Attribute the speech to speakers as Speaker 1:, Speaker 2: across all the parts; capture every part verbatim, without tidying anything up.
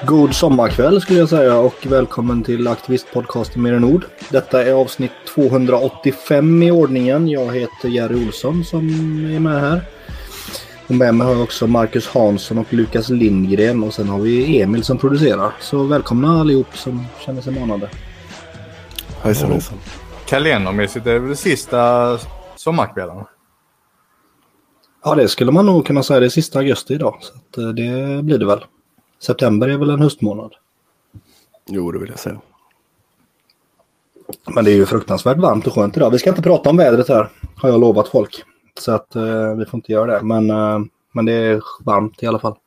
Speaker 1: God sommarkväll skulle jag säga och välkommen till aktivistpodcasten Mer än ord. Detta är avsnitt tvåhundraåttiofem i ordningen. Jag heter Jerry Olsson som är med här. Och med mig har jag också Marcus Hansson och Lukas Lindgren och sen har vi Emil som producerar. Så välkomna allihop som känner sig manade.
Speaker 2: Hejsan, hejsan. Kalendermässigt är det väl det sista sommarkvällen?
Speaker 1: Ja, det skulle man nog kunna säga. Det är sista augusti idag. Så att det blir det väl. September är väl en höstmånad.
Speaker 2: Jo, det vill jag säga.
Speaker 1: Men det är ju fruktansvärt varmt och skönt idag. Vi ska inte prata om vädret här, har jag lovat folk. Så att eh, vi får inte göra det. Men, eh, men det är varmt i alla fall.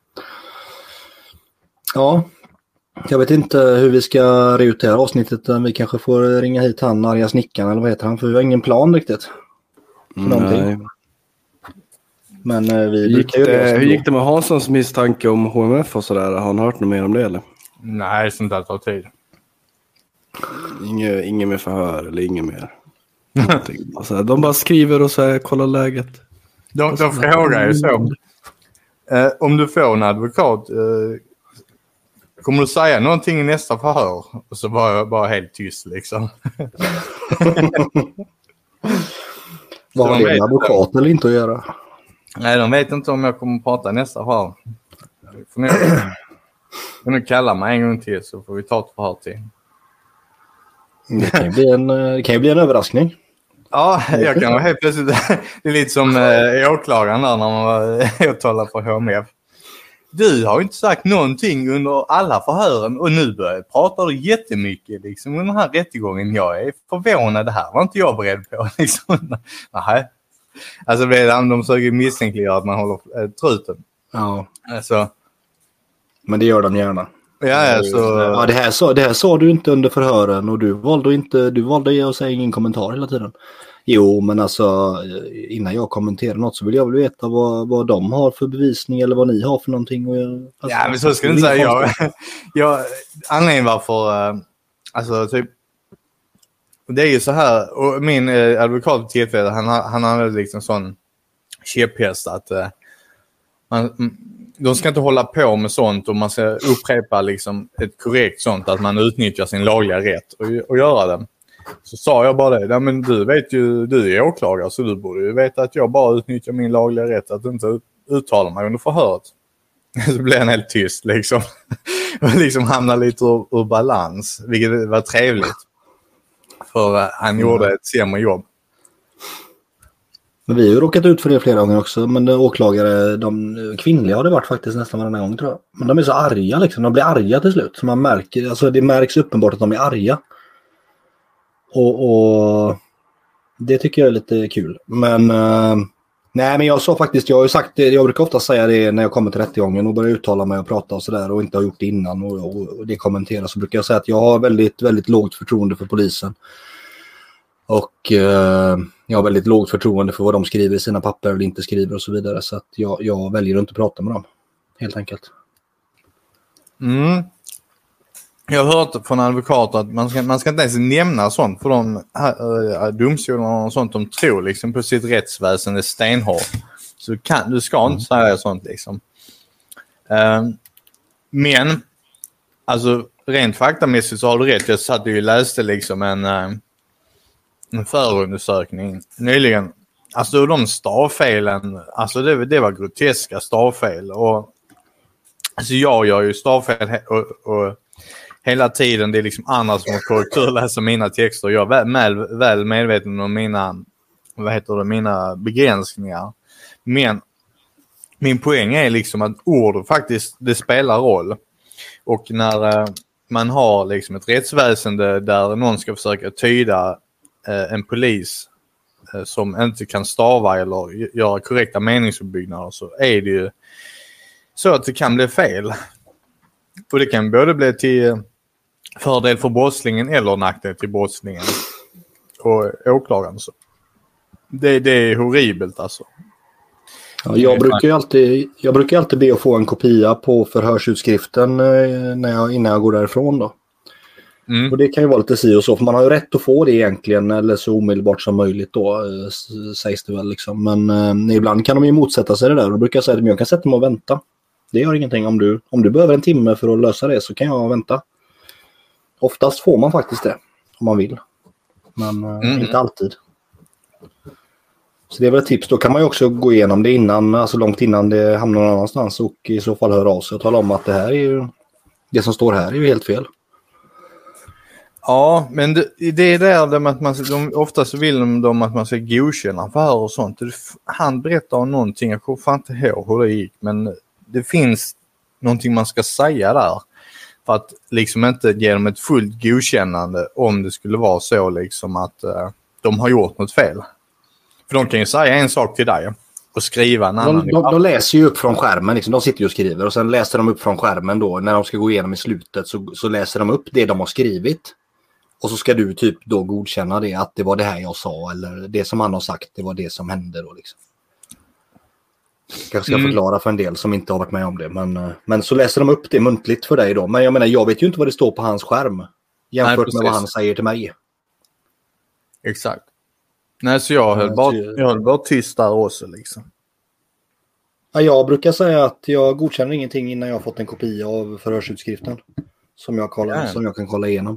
Speaker 1: Ja, jag vet inte hur vi ska ruta det här avsnittet. Vi kanske får ringa hit han, arga snickaren, eller vad heter han? För vi har ingen plan riktigt. För
Speaker 2: Nej.
Speaker 1: Men eh, vi
Speaker 2: hur gick,
Speaker 1: ju
Speaker 2: det, hur gick det med Hanssons misstanke om H M F och sådär? Har han hört något mer om det eller?
Speaker 3: Nej, sånt där tar tid.
Speaker 2: Inge, ingen mer förhör eller ingen mer. Alltså, de bara skriver och så kollar läget.
Speaker 3: De, de frågar ju så. Eh, om du får en advokat, eh, kommer du säga någonting i nästa förhör? Och så var jag bara helt tyst liksom.
Speaker 1: Vad har det en advokat eller inte att göra?
Speaker 3: Nej, de vet inte om jag kommer att prata nästa förhör. Får ni, får ni kalla mig en gång till så får vi ta ett förhör till.
Speaker 1: Det kan ju bli en, det kan ju bli en överraskning.
Speaker 3: Ja, jag kan vara helt plötsligt. Det är lite som eh, åklagaren där när man var och talade för H M F. Du har ju inte sagt någonting under alla förhören och nu börjar pratar du jättemycket liksom under den här rättegången. Jag är förvånad, det här var inte jag beredd på. Liksom. Nej. Alltså de söker misstänkliggöra att man håller äh, truten.
Speaker 1: Ja.
Speaker 3: Alltså.
Speaker 1: Men det gör de gärna.
Speaker 3: Ja, alltså.
Speaker 1: Ja, det här sa det här sa du inte under förhören och du valde inte du valde att säga ingen kommentar hela tiden. Jo, men alltså innan jag kommenterar något så vill jag väl veta vad, vad de har för bevisning eller vad ni har för någonting. Och jag, alltså,
Speaker 3: ja, men så ska du inte säga. Jag, jag, anledningen varför, alltså typ, det är ju så här, och min eh, advokat på tillfället, han, han har liksom sån käpphäst att eh, man, de ska inte hålla på med sånt och man ska upprepa liksom ett korrekt sånt att man utnyttjar sin lagliga rätt och, och göra det. Så sa jag bara det, ja, men du vet ju, du är åklagare så du borde ju veta att jag bara utnyttjar min lagliga rätt att inte uttala mig under förhöret. Så blev han helt tyst liksom. Och liksom hamnade lite ur, ur balans, vilket var trevligt. För han gjorde ett sämre jobb.
Speaker 1: Men vi har ju råkat ut för det flera gånger också. Men de åklagare, de kvinnliga har det varit faktiskt nästan varje gång tror jag. Men de är så arga liksom. De blir arga till slut. Så man märker, alltså det märks uppenbart att de är arga. Och, och det tycker jag är lite kul. Men uh, nej men jag sa faktiskt, jag har ju sagt det, jag brukar ofta säga det när jag kommer till rättegången och börjar uttala mig och prata och sådär och inte har gjort det innan och, och, och det kommenteras. Så brukar jag säga att jag har väldigt, väldigt lågt förtroende för polisen. Och uh, jag har väldigt lågt förtroende för vad de skriver i sina papper eller inte skriver och så vidare. Så att jag, jag väljer att inte prata med dem. Helt enkelt.
Speaker 3: Mm. Jag har hört från advokater att man ska, man ska inte ens nämna sånt för de äh, domstolarna och sånt de tror liksom på sitt rättsväsen är stenhårt. Så kan, du ska inte säga sånt liksom. Uh, men alltså rent faktamässigt så har du rätt. Jag satt ju och läste liksom en, uh, en förundersökning nyligen. Alltså de stavfelen, alltså det, det var groteska stavfel och alltså jag gör ju stavfel och, och hela tiden det är liksom andra som har korrekturläser mina texter. Jag är väl, väl medveten om mina, vad heter det, mina begränsningar. Men min poäng är liksom att ord faktiskt, det spelar roll. Och när eh, man har liksom ett rättsväsende där någon ska försöka tyda eh, en polis eh, som inte kan stava eller göra korrekta meningsuppbyggnader så är det ju så att det kan bli fel. Och det kan både bli till fördel för brottslingen eller nackdel till brottslingen och åklagaren. Så. Det, det är horribelt alltså.
Speaker 1: Ja, jag, brukar ju alltid, jag brukar alltid be att få en kopia på förhörsutskriften när jag, innan jag går därifrån då. Mm. Och det kan ju vara lite si och så, för man har ju rätt att få det egentligen, eller så omedelbart som möjligt då, sägs det väl liksom. Men eh, ibland kan de ju motsätta sig det där, och då brukar jag säga att jag kan sätta mig och vänta. Det gör ingenting. Om du, om du behöver en timme för att lösa det så kan jag vänta. Oftast får man faktiskt det om man vill. Men mm. inte alltid. Så det är väl ett tips. Då kan man ju också gå igenom det innan, alltså långt innan det hamnar någon annanstans och i så fall höra av sig och tala om att det här är ju, det som står här är ju helt fel.
Speaker 3: Ja, men det, det är där de, att man, de, oftast vill de att man ska godkänna förhör och sånt. Han berättar om någonting, jag kommer fan inte ihåg hur det gick, men det finns någonting man ska säga där. För att liksom inte ge dem ett fullt godkännande om det skulle vara så liksom att uh, de har gjort något fel. För de kan ju säga en sak till dig och skriva en annan.
Speaker 1: De, de, de läser ju upp från skärmen, liksom. De sitter ju och skriver och sen läser de upp från skärmen då. När de ska gå igenom i slutet så, så läser de upp det de har skrivit. Och så ska du typ då godkänna det, att det var det här jag sa eller det som han har sagt, det var det som hände då liksom. Jag ska mm. förklara för en del som inte har varit med om det. Men, men så läser de upp det muntligt för dig då. Men jag menar, jag vet ju inte vad det står på hans skärm jämfört Nej, med vad han säger till mig.
Speaker 3: Exakt. Nej, så jag höll bara, jag höll bara tyst där också liksom.
Speaker 1: Ja, jag brukar säga att jag godkänner ingenting innan jag har fått en kopia av förhörsutskriften. Som jag, kollar, ja. som jag kan kolla igenom.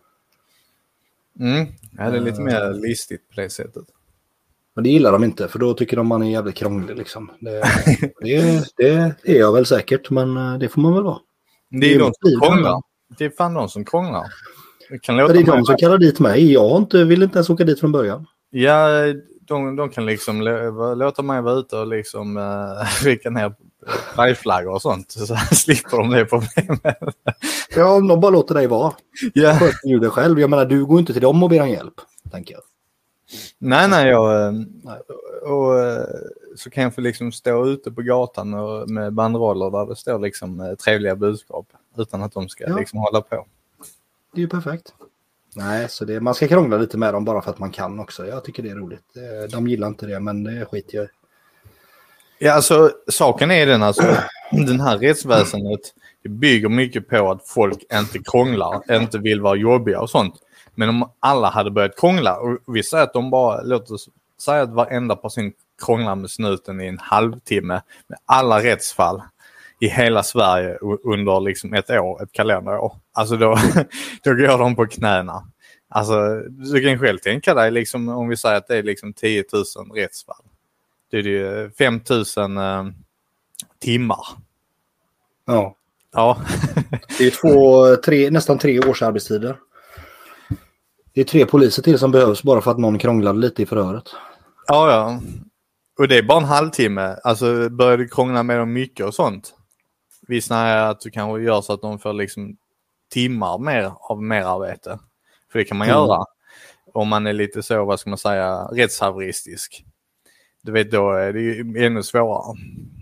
Speaker 3: Mm. Ja, det är lite mer listigt på det sättet.
Speaker 1: Men det gillar de inte, för då tycker de man är jävligt krånglig liksom. Det, det, det är jag väl säkert, men det får man väl vara.
Speaker 3: Det är, det är de som krånglar. Det är fan de som krånglar.
Speaker 1: Det, kan låta det är de som kallar dit mig. Jag har inte, vill inte ens åka dit från början.
Speaker 3: Ja, de, de kan liksom låta mig vara ute och liksom uh, skicka ner färgflaggor och sånt. Så slipper de det problemet.
Speaker 1: Ja, om de bara låter dig vara.
Speaker 3: Ja.
Speaker 1: Sköter du det själv. Jag menar, du går inte till dem och ber om hjälp, tänker jag.
Speaker 3: Nej, nej, jag, nej. Och, så kan jag få liksom stå ute på gatan och med bandroller där det står liksom trevliga budskap utan att de ska ja. liksom hålla på.
Speaker 1: Det är ju perfekt. Nej, så det, man ska krångla lite med dem bara för att man kan också. Jag tycker det är roligt. De gillar inte det, men det skiter jag i.
Speaker 3: Ja, alltså saken är den alltså, den här rättsväsendet det bygger mycket på att folk inte krånglar, inte vill vara jobbiga och sånt. Men om alla hade börjat krångla och vi säger att de bara, låt oss säga att varenda person krånglar med snuten i en halvtimme med alla rättsfall i hela Sverige under liksom ett år, ett kalenderår. Alltså då, då går de på knäna. Alltså du kan själv tänka dig liksom, om vi säger att det är liksom tio tusen rättsfall. Det är ju fem tusen eh, timmar.
Speaker 1: Ja.
Speaker 3: Ja.
Speaker 1: Det är två, tre, nästan tre års arbetstider. Det är tre poliser till som behövs bara för att någon krånglade lite i förhöret.
Speaker 3: Ja, ja. Och det är bara en halvtimme. Alltså börjar du krångla med dem mycket och sånt. Visst är att du kanske gör så att de får liksom timmar mer av merarbete. För det kan man mm. göra. Om man är lite så, vad ska man säga, rättshaveristisk. Du vet, då är det ju ännu svårare.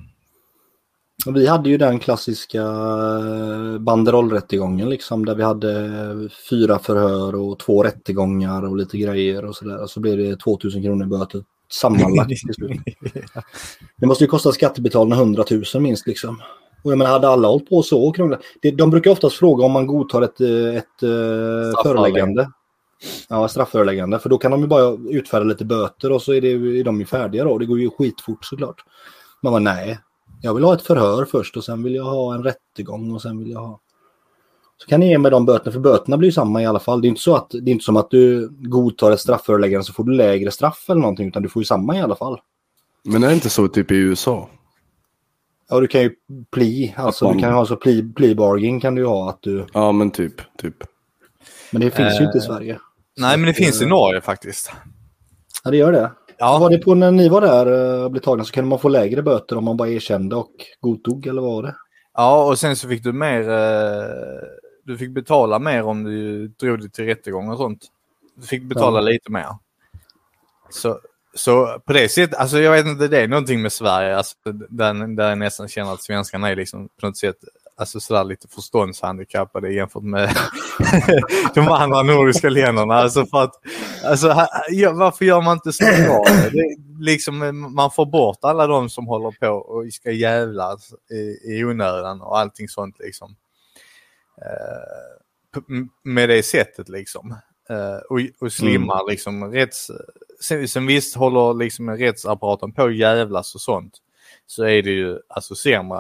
Speaker 1: Vi hade ju den klassiska banderollrättegången liksom, där vi hade fyra förhör och två rättegångar och lite grejer och sådär. Så blev det tvåtusen kronor böter sammanlagt. Det måste ju kosta skattebetalarna hundratusen minst liksom. Och jag menar, hade alla hållit på så och krångla. De brukar oftast fråga om man godtar ett, ett föreläggande. Ja, strafföreläggande. För då kan de ju bara utfärda lite böter och så är, det, är de ju färdiga då. Det går ju skitfort såklart. Man bara, nej. Jag vill ha ett förhör först och sen vill jag ha en rättegång och sen vill jag ha... Så kan ni ge mig de böterna, för böterna blir ju samma i alla fall. Det är inte så att, det är inte som att du godtar ett strafföreläggande så får du lägre straff eller någonting, utan du får ju samma i alla fall.
Speaker 4: Men är det inte så typ i U S A?
Speaker 1: Ja, du kan ju pli, alltså man... du kan ha så pli, pli bargain kan du ju ha att du...
Speaker 4: Ja, men typ, typ.
Speaker 1: Men det finns äh... ju inte i Sverige.
Speaker 3: Nej, så men det att, finns i Norge faktiskt.
Speaker 1: Ja, det gör det. Ja. Var det på när ni var där och blev tagna så kunde man få lägre böter om man bara erkände och godtog, eller vad var det?
Speaker 3: Ja, och sen så fick du mer, du fick betala mer om du drog dig till rättegång och sånt. Du fick betala ja. lite mer. Så, så på det sättet, alltså jag vet inte, det är någonting med Sverige, alltså, där, där jag nästan känner att svenskarna är liksom på något sätt alltså sådär lite förståndshandikappade jämfört med de andra nordiska länderna. Alltså för att, alltså, ja, varför gör man inte så bra? Det, liksom, man får bort alla de som håller på och ska jävlas i, i onödan och allting sånt liksom. Uh, med det sättet liksom. Uh, och, och slimmar mm. liksom rätts... Sen, sen visst håller liksom rättsapparaten på att jävlas och sånt, så är det ju alltså sämre.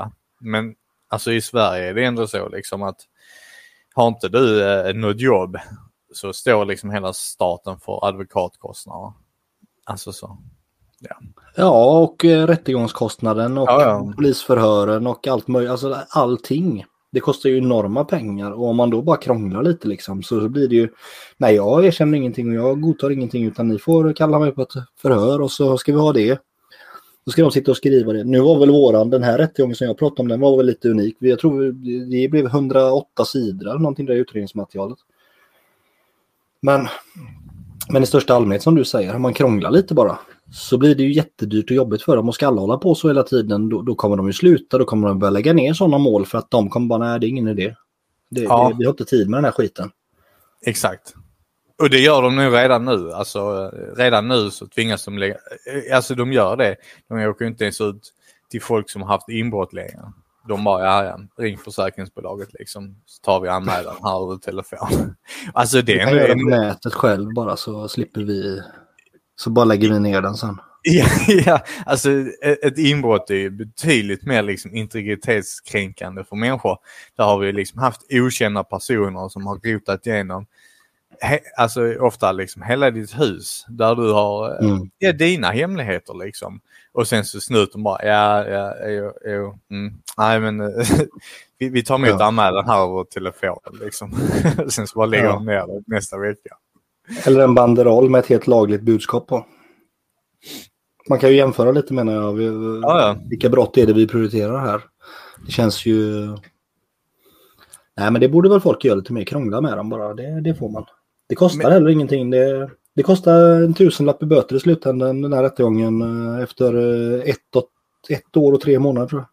Speaker 3: Men alltså i Sverige är det ändå så liksom att har inte du eh, något jobb så står liksom hela staten för advokatkostnader. Alltså så. Ja,
Speaker 1: ja och eh, rättegångskostnaden och
Speaker 3: ja, ja.
Speaker 1: polisförhören och allt möjligt. Alltså allting. Det kostar ju enorma pengar och om man då bara krånglar lite liksom så blir det ju, nej jag erkänner ingenting och jag godtar ingenting utan ni får kalla mig på ett förhör och så ska vi ha det. Då ska de sitta och skriva det. Nu var väl våran, den här rättegången som jag pratade om, den var väl lite unik. Jag tror det blev hundraåtta sidor eller någonting där i utredningsmaterialet. Men, men i största allmänhet som du säger, om man krånglar lite bara så blir det ju jättedyrt och jobbigt för dem och ska alla hålla på så hela tiden då, då kommer de ju sluta, då kommer de börja lägga ner sådana mål för att de kommer bara, nej det är ingen idé. Det,
Speaker 3: Ja.
Speaker 1: det, vi har inte tid med den här skiten.
Speaker 3: Exakt. Och det gör de nu redan nu. Alltså redan nu så tvingas de lägga, alltså de gör det. De åker inte ens ut till folk som har haft inbrott länge. De bara, ja, ja, ring försäkringsbolaget liksom. Så tar vi anmälan här över telefon. Alltså det är
Speaker 1: kan göra
Speaker 3: en...
Speaker 1: på nätet själv bara så slipper vi, så bara lägger vi ner den sen.
Speaker 3: Ja, ja, alltså ett inbrott är betydligt mer liksom integritetskränkande för människor. Där har vi liksom haft okända personer som har rotat igenom he, alltså ofta liksom hela ditt hus där du har mm. ja, dina hemligheter liksom. Och sen så snuten bara, ja, ja, ja, ja mm, nej men vi, vi tar emot ja. anmälan här över telefonen liksom. Sen så bara lägger ja. de ner det nästa vecka.
Speaker 1: Eller en banderoll med ett helt lagligt budskap på. Man kan ju jämföra lite menar jag. Vi, ja, ja. Vilka brott är det vi prioriterar här? Det känns ju... Nej men det borde väl folk göra lite mer, krångla med dem bara. Det, det får man. Det kostar men... heller ingenting. Det, det kostar en tusenlapp i böter i slutändan den här rättegången efter ett, och, ett år och tre månader tror jag.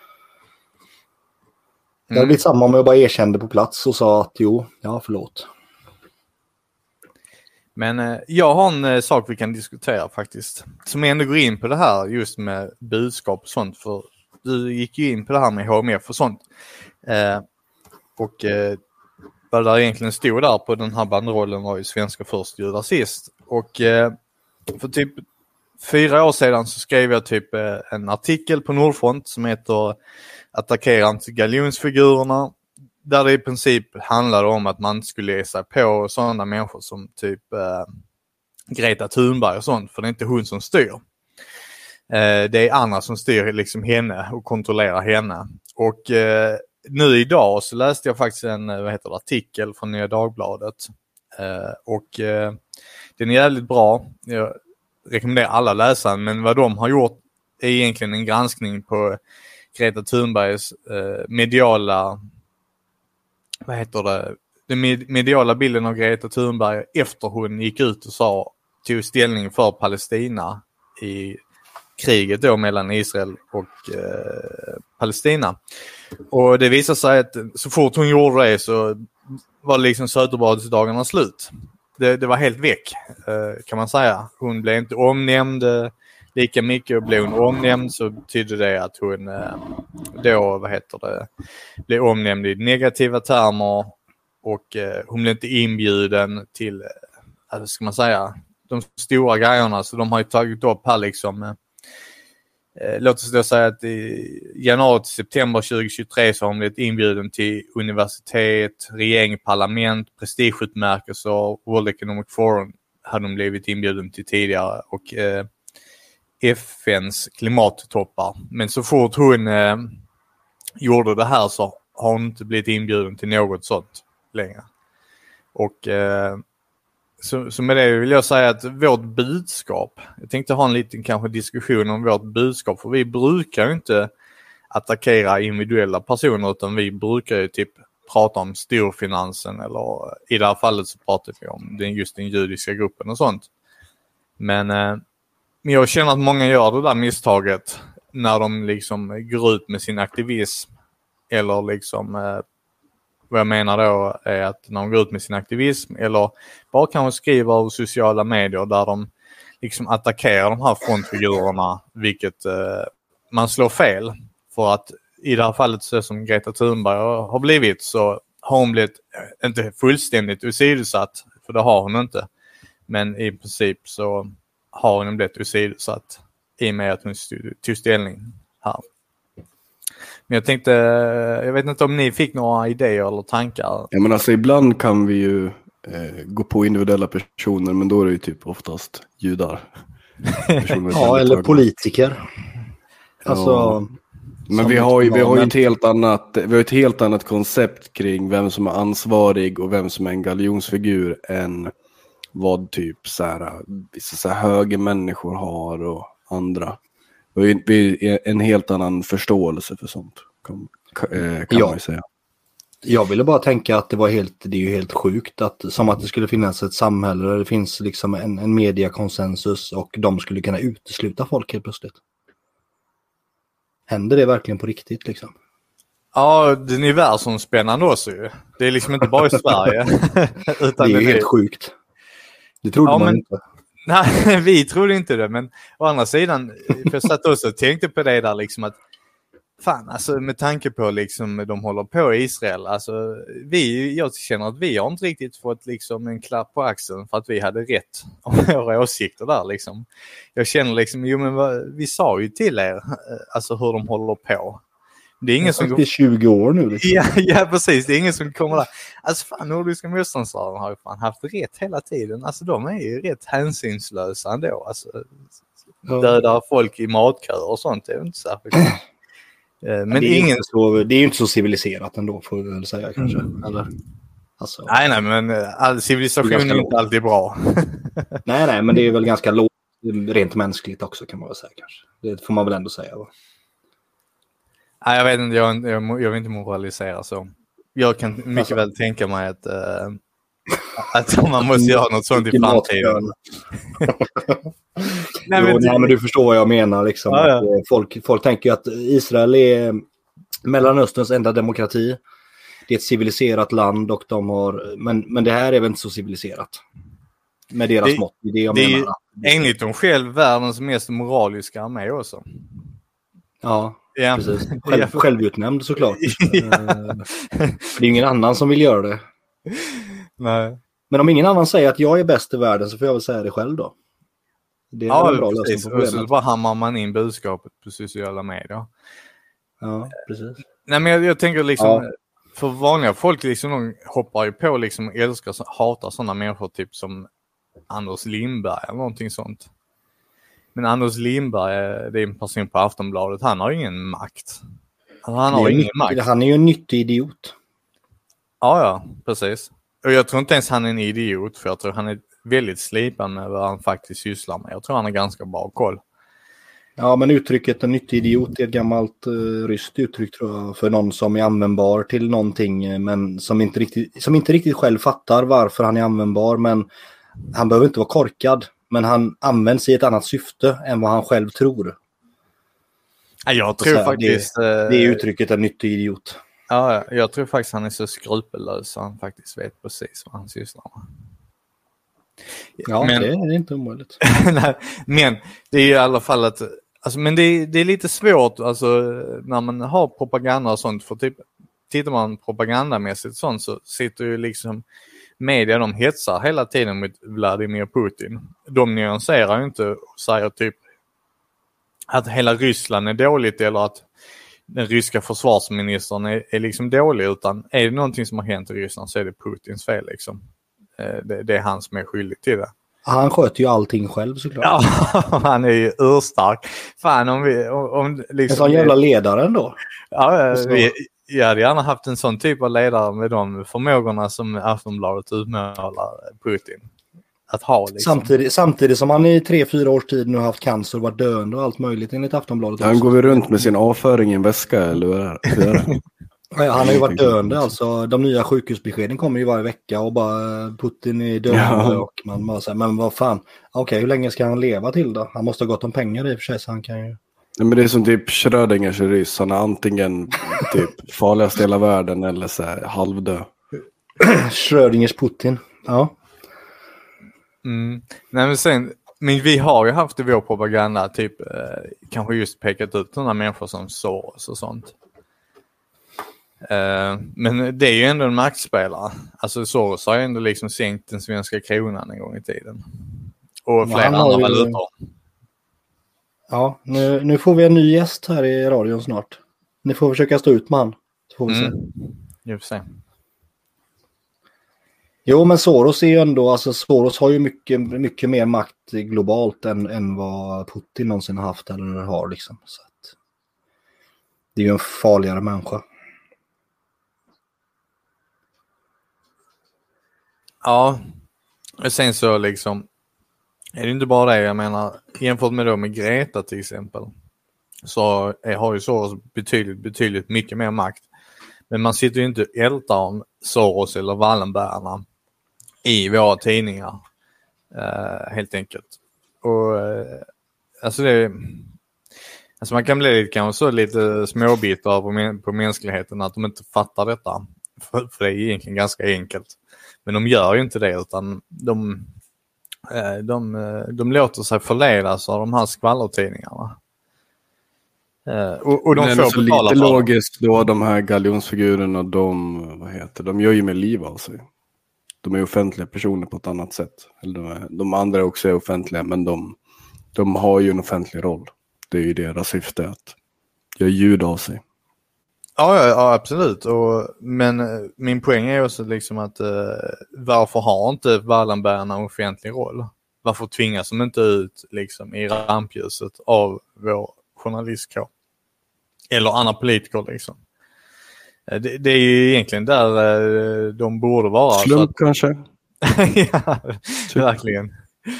Speaker 1: Mm. Det hade blivit samma om jag bara erkände på plats och sa att jo, ja förlåt.
Speaker 3: Men eh, jag har en eh, sak vi kan diskutera faktiskt. Som ändå går in på det här just med budskap och sånt. För du gick ju in på det här med H M F och sånt. Eh, och eh, vad där egentligen stod där på den här banderollen var ju svenska först, judar sist. Och eh, för typ fyra år sedan så skrev jag typ eh, en artikel på Nordfront som heter Attackera anti-galjonsfigurerna. Där det i princip handlade om att man skulle ge sig på sådana människor som typ eh, Greta Thunberg och sånt. För det är inte hon som styr. Eh, det är andra som styr liksom henne och kontrollerar henne. Och eh, nu idag så läste jag faktiskt en vad heter det, artikel från Nya Dagbladet. Eh, och eh, den är jävligt bra. Jag rekommenderar alla läsa den. Men vad de har gjort är egentligen en granskning på Greta Thunbergs eh, mediala... vad heter det, den mediala bilden av Greta Thunberg efter hon gick ut och sa tog ställning för Palestina i kriget då mellan Israel och eh, Palestina. Och det visade sig att så fort hon gjorde det så var liksom Söderbadsdagarna slut. Det, det var helt väck eh, kan man säga. Hon blev inte omnämnd eh, lika mycket och blev hon omnämnd så betydde det att hon eh, då, vad heter det, blev omnämnd i negativa termer och eh, hon blev inte inbjuden till, eh, ska man säga, de stora grejerna. Så de har ju tagit upp här liksom, eh, låt oss då säga att i januari till september tjugohundratjugotre så har hon blivit inbjuden till universitet, regering, parlament, prestigeutmärkelser, World Economic Forum hade hon blivit inbjuden till tidigare och eh, F N:s klimattoppar. Men så fort hon eh, gjorde det här så har hon inte blivit inbjuden till något sånt längre. Och eh, så, så med det vill jag säga att vårt budskap, jag tänkte ha en liten kanske diskussion om vårt budskap, för vi brukar ju inte attackera individuella personer utan vi brukar ju typ prata om storfinansen eller i det här fallet så pratar vi om den, just den judiska gruppen och sånt. Men eh, Men jag känner att många gör det där misstaget när de liksom går ut med sin aktivism. Eller liksom, eh, vad jag menar då är att när de går ut med sin aktivism eller bara kanske skriver över sociala medier där de liksom attackerar de här frontfigurerna, vilket eh, man slår fel. För att i det här fallet så som Greta Thunberg har blivit så har hon blivit inte fullständigt åsidosatt, för det har hon inte. Men i princip så har hon blivit åsidosatt i och med att hon tog ställning här. Men jag tänkte, jag vet inte om ni fick några idéer eller tankar.
Speaker 4: Ja, men alltså ibland kan vi ju eh, gå på individuella personer, men då är det ju typ oftast judar.
Speaker 1: Ja, eller politiker. Alltså,
Speaker 4: ja. Men vi har ju, vi har ju ett helt annat, vi har ett helt annat koncept kring vem som är ansvarig och vem som är en galjonsfigur än vad typ så här, vissa så här höga människor har och andra. Vi, vi är en helt annan förståelse för sånt, kan, kan
Speaker 1: ja.
Speaker 4: man ju säga.
Speaker 1: Jag ville bara tänka att det var helt, det är ju helt sjukt att som att det skulle finnas ett samhälle där det finns liksom en, en mediakonsensus och de skulle kunna utesluta folk helt plötsligt. Händer det verkligen på riktigt liksom?
Speaker 3: Ja, det är universumspännande också ju. Det är liksom inte bara i Sverige. Utan
Speaker 1: det är ju helt
Speaker 3: är...
Speaker 1: sjukt. Det trodde
Speaker 3: ja,
Speaker 1: man
Speaker 3: men...
Speaker 1: inte.
Speaker 3: Nej, vi trodde inte det, men å andra sidan, för jag satt också och tänkte på det där liksom att fan, alltså med tanke på liksom de håller på i Israel, alltså vi, jag känner att vi har inte riktigt fått liksom en klapp på axeln för att vi hade rätt om våra åsikter där liksom. Jag känner liksom, jo men vad, vi sa ju till er, alltså hur de håller på. Det är ingen som
Speaker 1: går... tjugo år nu liksom.
Speaker 3: Ja, ja, precis. Det är ingen som kommer där. Alltså fan, Nordiska motståndsrörelsen har ju fan haft rätt hela tiden. Alltså de är ju rätt hänsynslösa ändå. Alltså ja. Dödar folk i matköer och sånt, det är ju inte särskilt. Men
Speaker 1: det, är
Speaker 3: ingen...
Speaker 1: så, det är ju inte så civiliserat ändå, får vi väl säga kanske. Mm. Eller? Alltså...
Speaker 3: Nej, nej, men all civilisation är, är inte alltid bra.
Speaker 1: nej, nej, men det är väl ganska lågt, rent mänskligt också kan man väl säga kanske. Det får man väl ändå säga, va?
Speaker 3: Nej, jag vet inte, jag, jag, jag vill inte moralisera så. Jag kan mycket alltså... väl tänka mig att, äh, att man måste göra något sånt i framtiden.
Speaker 1: nej, men, jo, nej, men du förstår vad jag menar. Liksom, ja, ja. Att folk, folk tänker att Israel är Mellanösterns enda demokrati. Det är ett civiliserat land och de har... Men, men det här är väl inte så civiliserat. Med deras
Speaker 3: det,
Speaker 1: mått. Det är det jag
Speaker 3: det
Speaker 1: menar.
Speaker 3: Är enligt dem själv världens mest moraliska armé också.
Speaker 1: Ja.
Speaker 3: Ja.
Speaker 1: Precis. Själv, självutnämnd såklart. Ja. Det är ingen annan som vill göra det.
Speaker 3: Nej.
Speaker 1: Men om ingen annan säger att jag är bäst i världen så får jag väl säga det själv då. Det är
Speaker 3: ja,
Speaker 1: en bra
Speaker 3: precis.
Speaker 1: lösning på problemet.
Speaker 3: Och så bara hammar man in budskapet på sociala medier.
Speaker 1: Ja, precis.
Speaker 3: Nej, men jag, jag tänker liksom,
Speaker 1: ja.
Speaker 3: för vanliga folk liksom, de hoppar ju på liksom, älskar, hatar sådana människor typ som Anders Lindberg eller någonting sånt. Men Anders Lindberg, det är en person på Aftonbladet, han har ingen makt. Alltså, han har ingen
Speaker 1: nyttig,
Speaker 3: makt.
Speaker 1: Han är ju en nyttig idiot.
Speaker 3: Ja, ja, precis. Och jag tror inte ens han är en idiot, för jag tror han är väldigt slipad med vad han faktiskt sysslar med. Jag tror han har ganska bra koll.
Speaker 1: Ja, men uttrycket en nyttig idiot är ett gammalt uh, ryskt uttryck tror jag, för någon som är användbar till någonting, men som inte riktigt, som inte riktigt själv fattar varför han är användbar, men han behöver inte vara korkad. Men han används i ett annat syfte än vad han själv tror.
Speaker 3: Ja, jag tror faktiskt...
Speaker 1: Det, det är uttrycket en nyttig idiot.
Speaker 3: Ja, jag tror faktiskt han är så skrupellös så han faktiskt vet precis vad han sysslar med.
Speaker 1: Ja, men, det är inte omöjligt.
Speaker 3: Nej, men det är ju i alla fall att... Alltså, men det är, det är lite svårt alltså, när man har propaganda och sånt. För typ, tittar man propagandamässigt sånt så sitter ju liksom... Media, de hetsar hela tiden mot Vladimir Putin. De nyanserar ju inte och säger typ att hela Ryssland är dåligt eller att den ryska försvarsministern är, är liksom dålig, utan är det någonting som har hänt i Ryssland så är det Putins fel liksom. Det, det är han som är skyldig till det.
Speaker 1: Han sköter ju allting själv såklart.
Speaker 3: Ja, han är ju urstark. Fan om vi... Om, om liksom,
Speaker 1: en sån jävla ledare ändå.
Speaker 3: Ja, vi... Jag hade gärna haft en sån typ av ledare med de förmågorna som Aftonbladet utmålar Putin. Att ha liksom. Samtidigt,
Speaker 1: samtidigt som han i tre, fyra års tid nu har haft cancer och varit döende och allt möjligt enligt Aftonbladet.
Speaker 4: Han går väl runt med sin avföring i en väska eller vad är det?
Speaker 1: Ja, han har ju varit döende alltså. De nya sjukhusbeskeden kommer ju varje vecka och bara Putin är döende ja. Och man bara säger, men vad fan, okej okay, hur länge ska han leva till då? Han måste ha gått om pengar i och för sig så han kan ju...
Speaker 4: Men det är som typ Schrödingers ryss. Han är antingen typ farligast i hela världen eller så här halvdö.
Speaker 1: Schrödingers Putin, ja.
Speaker 3: Mm. Nej men sen, men vi har ju haft i vår propaganda typ eh, kanske just pekat ut sådana människor som Soros och sånt. Eh, men det är ju ändå en maktspelare. Alltså Soros har ju ändå liksom sänkt den svenska kronan en gång i tiden. Och flera ja, andra valutor.
Speaker 1: Ja, nu, nu får vi en ny gäst här i radion snart. Ni får försöka stå ut med han. Så får vi
Speaker 3: Mm.
Speaker 1: se.
Speaker 3: Jag får se.
Speaker 1: Jo, men Soros är ju ändå, alltså Soros har ju mycket, mycket mer makt globalt än, än vad Putin någonsin har haft eller har liksom. Så att det är ju en farligare människa.
Speaker 3: Ja, och sen så liksom är det inte bara det, jag menar jämfört med då med Greta till exempel så är, har ju Soros betydligt, betydligt mycket mer makt. Men man sitter ju inte och ältar om Soros eller Wallenbergarna i våra tidningar uh, helt enkelt. Och uh, alltså det alltså man kan bli kanske så lite småbitar på, på mänskligheten att de inte fattar detta. För, för det är egentligen ganska enkelt. Men de gör ju inte det utan de, de, de, de låter sig förledas av de här skvallertidningarna. Och, och de
Speaker 4: men
Speaker 3: får
Speaker 4: alltså
Speaker 3: betala
Speaker 4: lite
Speaker 3: för
Speaker 4: logiskt då, de här galjonsfigurerna, de, vad heter, de gör ju med liv av sig. De är offentliga personer på ett annat sätt. Eller de, är, de andra också är offentliga, men de, de har ju en offentlig roll. Det är ju deras syfte att göra ljud av sig.
Speaker 3: Ja, ja, ja absolut. Och, men min poäng är också liksom att uh, varför har inte Wallenbergarna en offentlig roll? Varför tvingas de inte ut liksom, i rampljuset av vår journalistkår? Eller andra politiker liksom. Det, det är ju egentligen där uh, de borde vara.
Speaker 4: Slump
Speaker 3: så att...
Speaker 4: kanske?
Speaker 3: Ja, verkligen.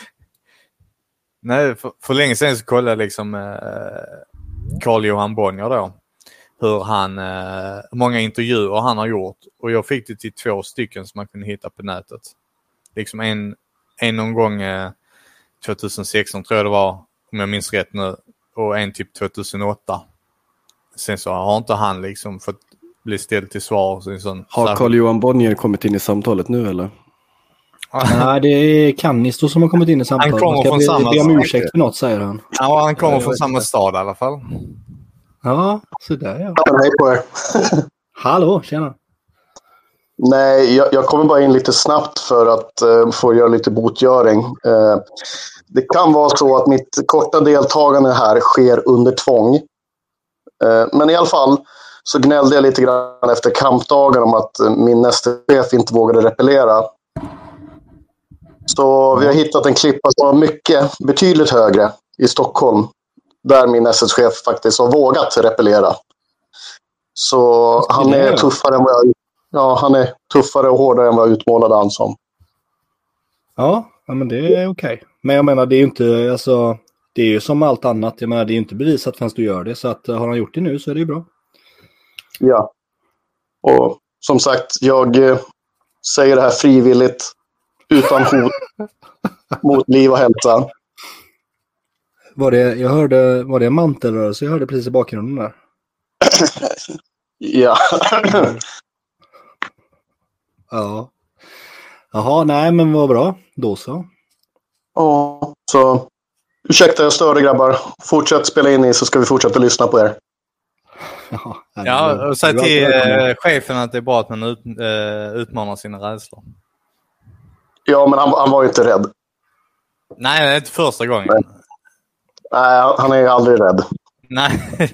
Speaker 3: Nej, för, för länge sedan så kollade jag liksom uh, Carl Johan Bonnier då. Hur han, eh, många intervjuer han har gjort. Och jag fick det till två stycken som man kunde hitta på nätet. Liksom en, en någon gång eh, tjugohundrasexton tror jag det var, om jag minns rätt nu. Och en typ tjugohundraåtta. Sen så har inte han liksom fått bli ställd till svar. Så en sån
Speaker 4: har Carl Johan Bonnier kommit in i samtalet nu eller?
Speaker 1: Nej, det är Kannisto som har kommit in i samtalet.
Speaker 3: Han kommer från
Speaker 1: be,
Speaker 3: samma
Speaker 1: be om
Speaker 3: stad.
Speaker 1: ursäkt för något, säger han.
Speaker 3: Ja, han kommer från samma stad i alla fall.
Speaker 1: Ja, så där ja.
Speaker 5: Ja, hej på er.
Speaker 1: Hallå, tjena.
Speaker 5: Nej, jag, jag kommer bara in lite snabbt för att uh, få göra lite botgöring. Uh, det kan vara så att mitt korta deltagande här sker under tvång. Uh, men i alla fall så gnällde jag lite grann efter kampdagen om att uh, min nästa chef inte vågade repellera. Så vi har hittat en klippa som var mycket, betydligt högre i Stockholm. Där min S S-chef faktiskt har vågat repellera. Så han är tuffare än vad jag, ja, han är tuffare och hårdare än vad jag utmålade han som.
Speaker 1: Ja, ja men det är okej. Men jag menar, det är ju inte, alltså, det är ju som allt annat. Jag menar, det är ju inte bevisat förrän du gör det. Så att, har han gjort det nu så är det ju bra.
Speaker 5: Ja. Och som sagt, jag eh, säger det här frivilligt. Utan hot mot liv och hälsa.
Speaker 1: Var det, jag hörde, var det en mantelrörelse? Jag hörde precis i bakgrunden där.
Speaker 5: Ja.
Speaker 1: Ja. Jaha, nej men vad bra. Då så.
Speaker 5: Ja, så ursäkta jag störde grabbar. Fortsätt spela in i så ska vi fortsätta lyssna på er.
Speaker 1: Ja,
Speaker 3: Ja, och säg till eh, chefen att det är bra att man ut, eh, utmanar sina rädslor.
Speaker 5: Ja, men han, han var ju inte rädd.
Speaker 3: Nej, det är inte första gången.
Speaker 5: Nej, Nej han är ju aldrig rädd.
Speaker 3: Nej.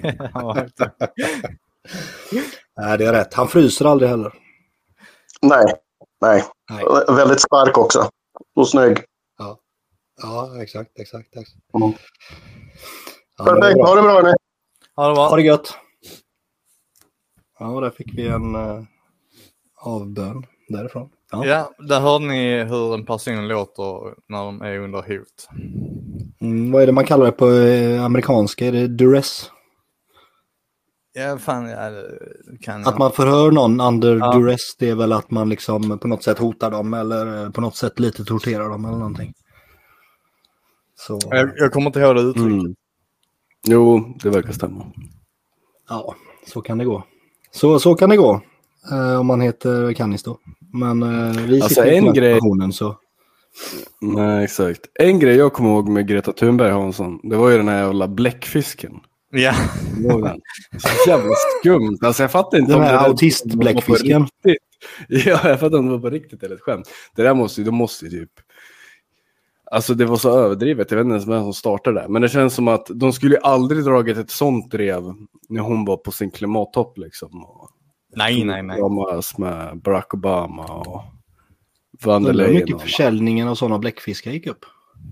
Speaker 1: Nej, det är rätt. Han fryser aldrig heller.
Speaker 5: Nej, nej.
Speaker 1: Nej.
Speaker 5: Väldigt stark också. Och snygg.
Speaker 1: Ja, ja exakt, exakt. exakt.
Speaker 5: Mm.
Speaker 1: Ja,
Speaker 5: Perfekt, ha det bra hörni.
Speaker 3: Ha det bra.
Speaker 1: Ha det gött. Ja, där fick vi en uh, avbön därifrån. Ja.
Speaker 3: Ja, där hörde ni hur en person låter när de är under hot.
Speaker 1: Mm, vad är det man kallar det på eh, amerikanska? Är det duress?
Speaker 3: Ja, fan, ja, det kan jag.
Speaker 1: Att man förhör någon under
Speaker 3: Ja.
Speaker 1: duress, det är väl att man liksom på något sätt hotar dem eller på något sätt lite torterar dem eller någonting. Så,
Speaker 3: Jag, jag kommer inte ihåg det uttrycket.
Speaker 4: Mm. Jo, det verkar stämma.
Speaker 1: ja, så kan det gå. Så, så kan det gå. Eh, om man heter Kannis då. Men eh, vi
Speaker 4: Alltså,
Speaker 1: sitter i
Speaker 4: en
Speaker 1: den
Speaker 4: grej-
Speaker 1: situationen så.
Speaker 4: Nej, exakt. En grej jag kommer ihåg med Greta Thunberg Hansson, det var ju den här jävla bläckfisken.
Speaker 3: Ja.
Speaker 4: Den. Så jävla skumt. Alltså jag fattar inte
Speaker 1: Den
Speaker 4: om
Speaker 1: här
Speaker 4: det där
Speaker 1: autistbläckfisken.
Speaker 4: var på riktigt. Ja, jag fattar inte om det var på riktigt eller ett skämt. Det där måste ju, de måste ju typ... Alltså det var så överdrivet. Jag vet inte ens vem som startade det. Men det känns som att de skulle aldrig dragit ett sånt drev när hon var på sin klimattopp liksom. Och
Speaker 3: nej, nej, nej.
Speaker 4: Med Barack Obama och Van der
Speaker 1: Hur
Speaker 4: Leyen.
Speaker 1: mycket försäljningen av sådana bläckfiskar gick upp?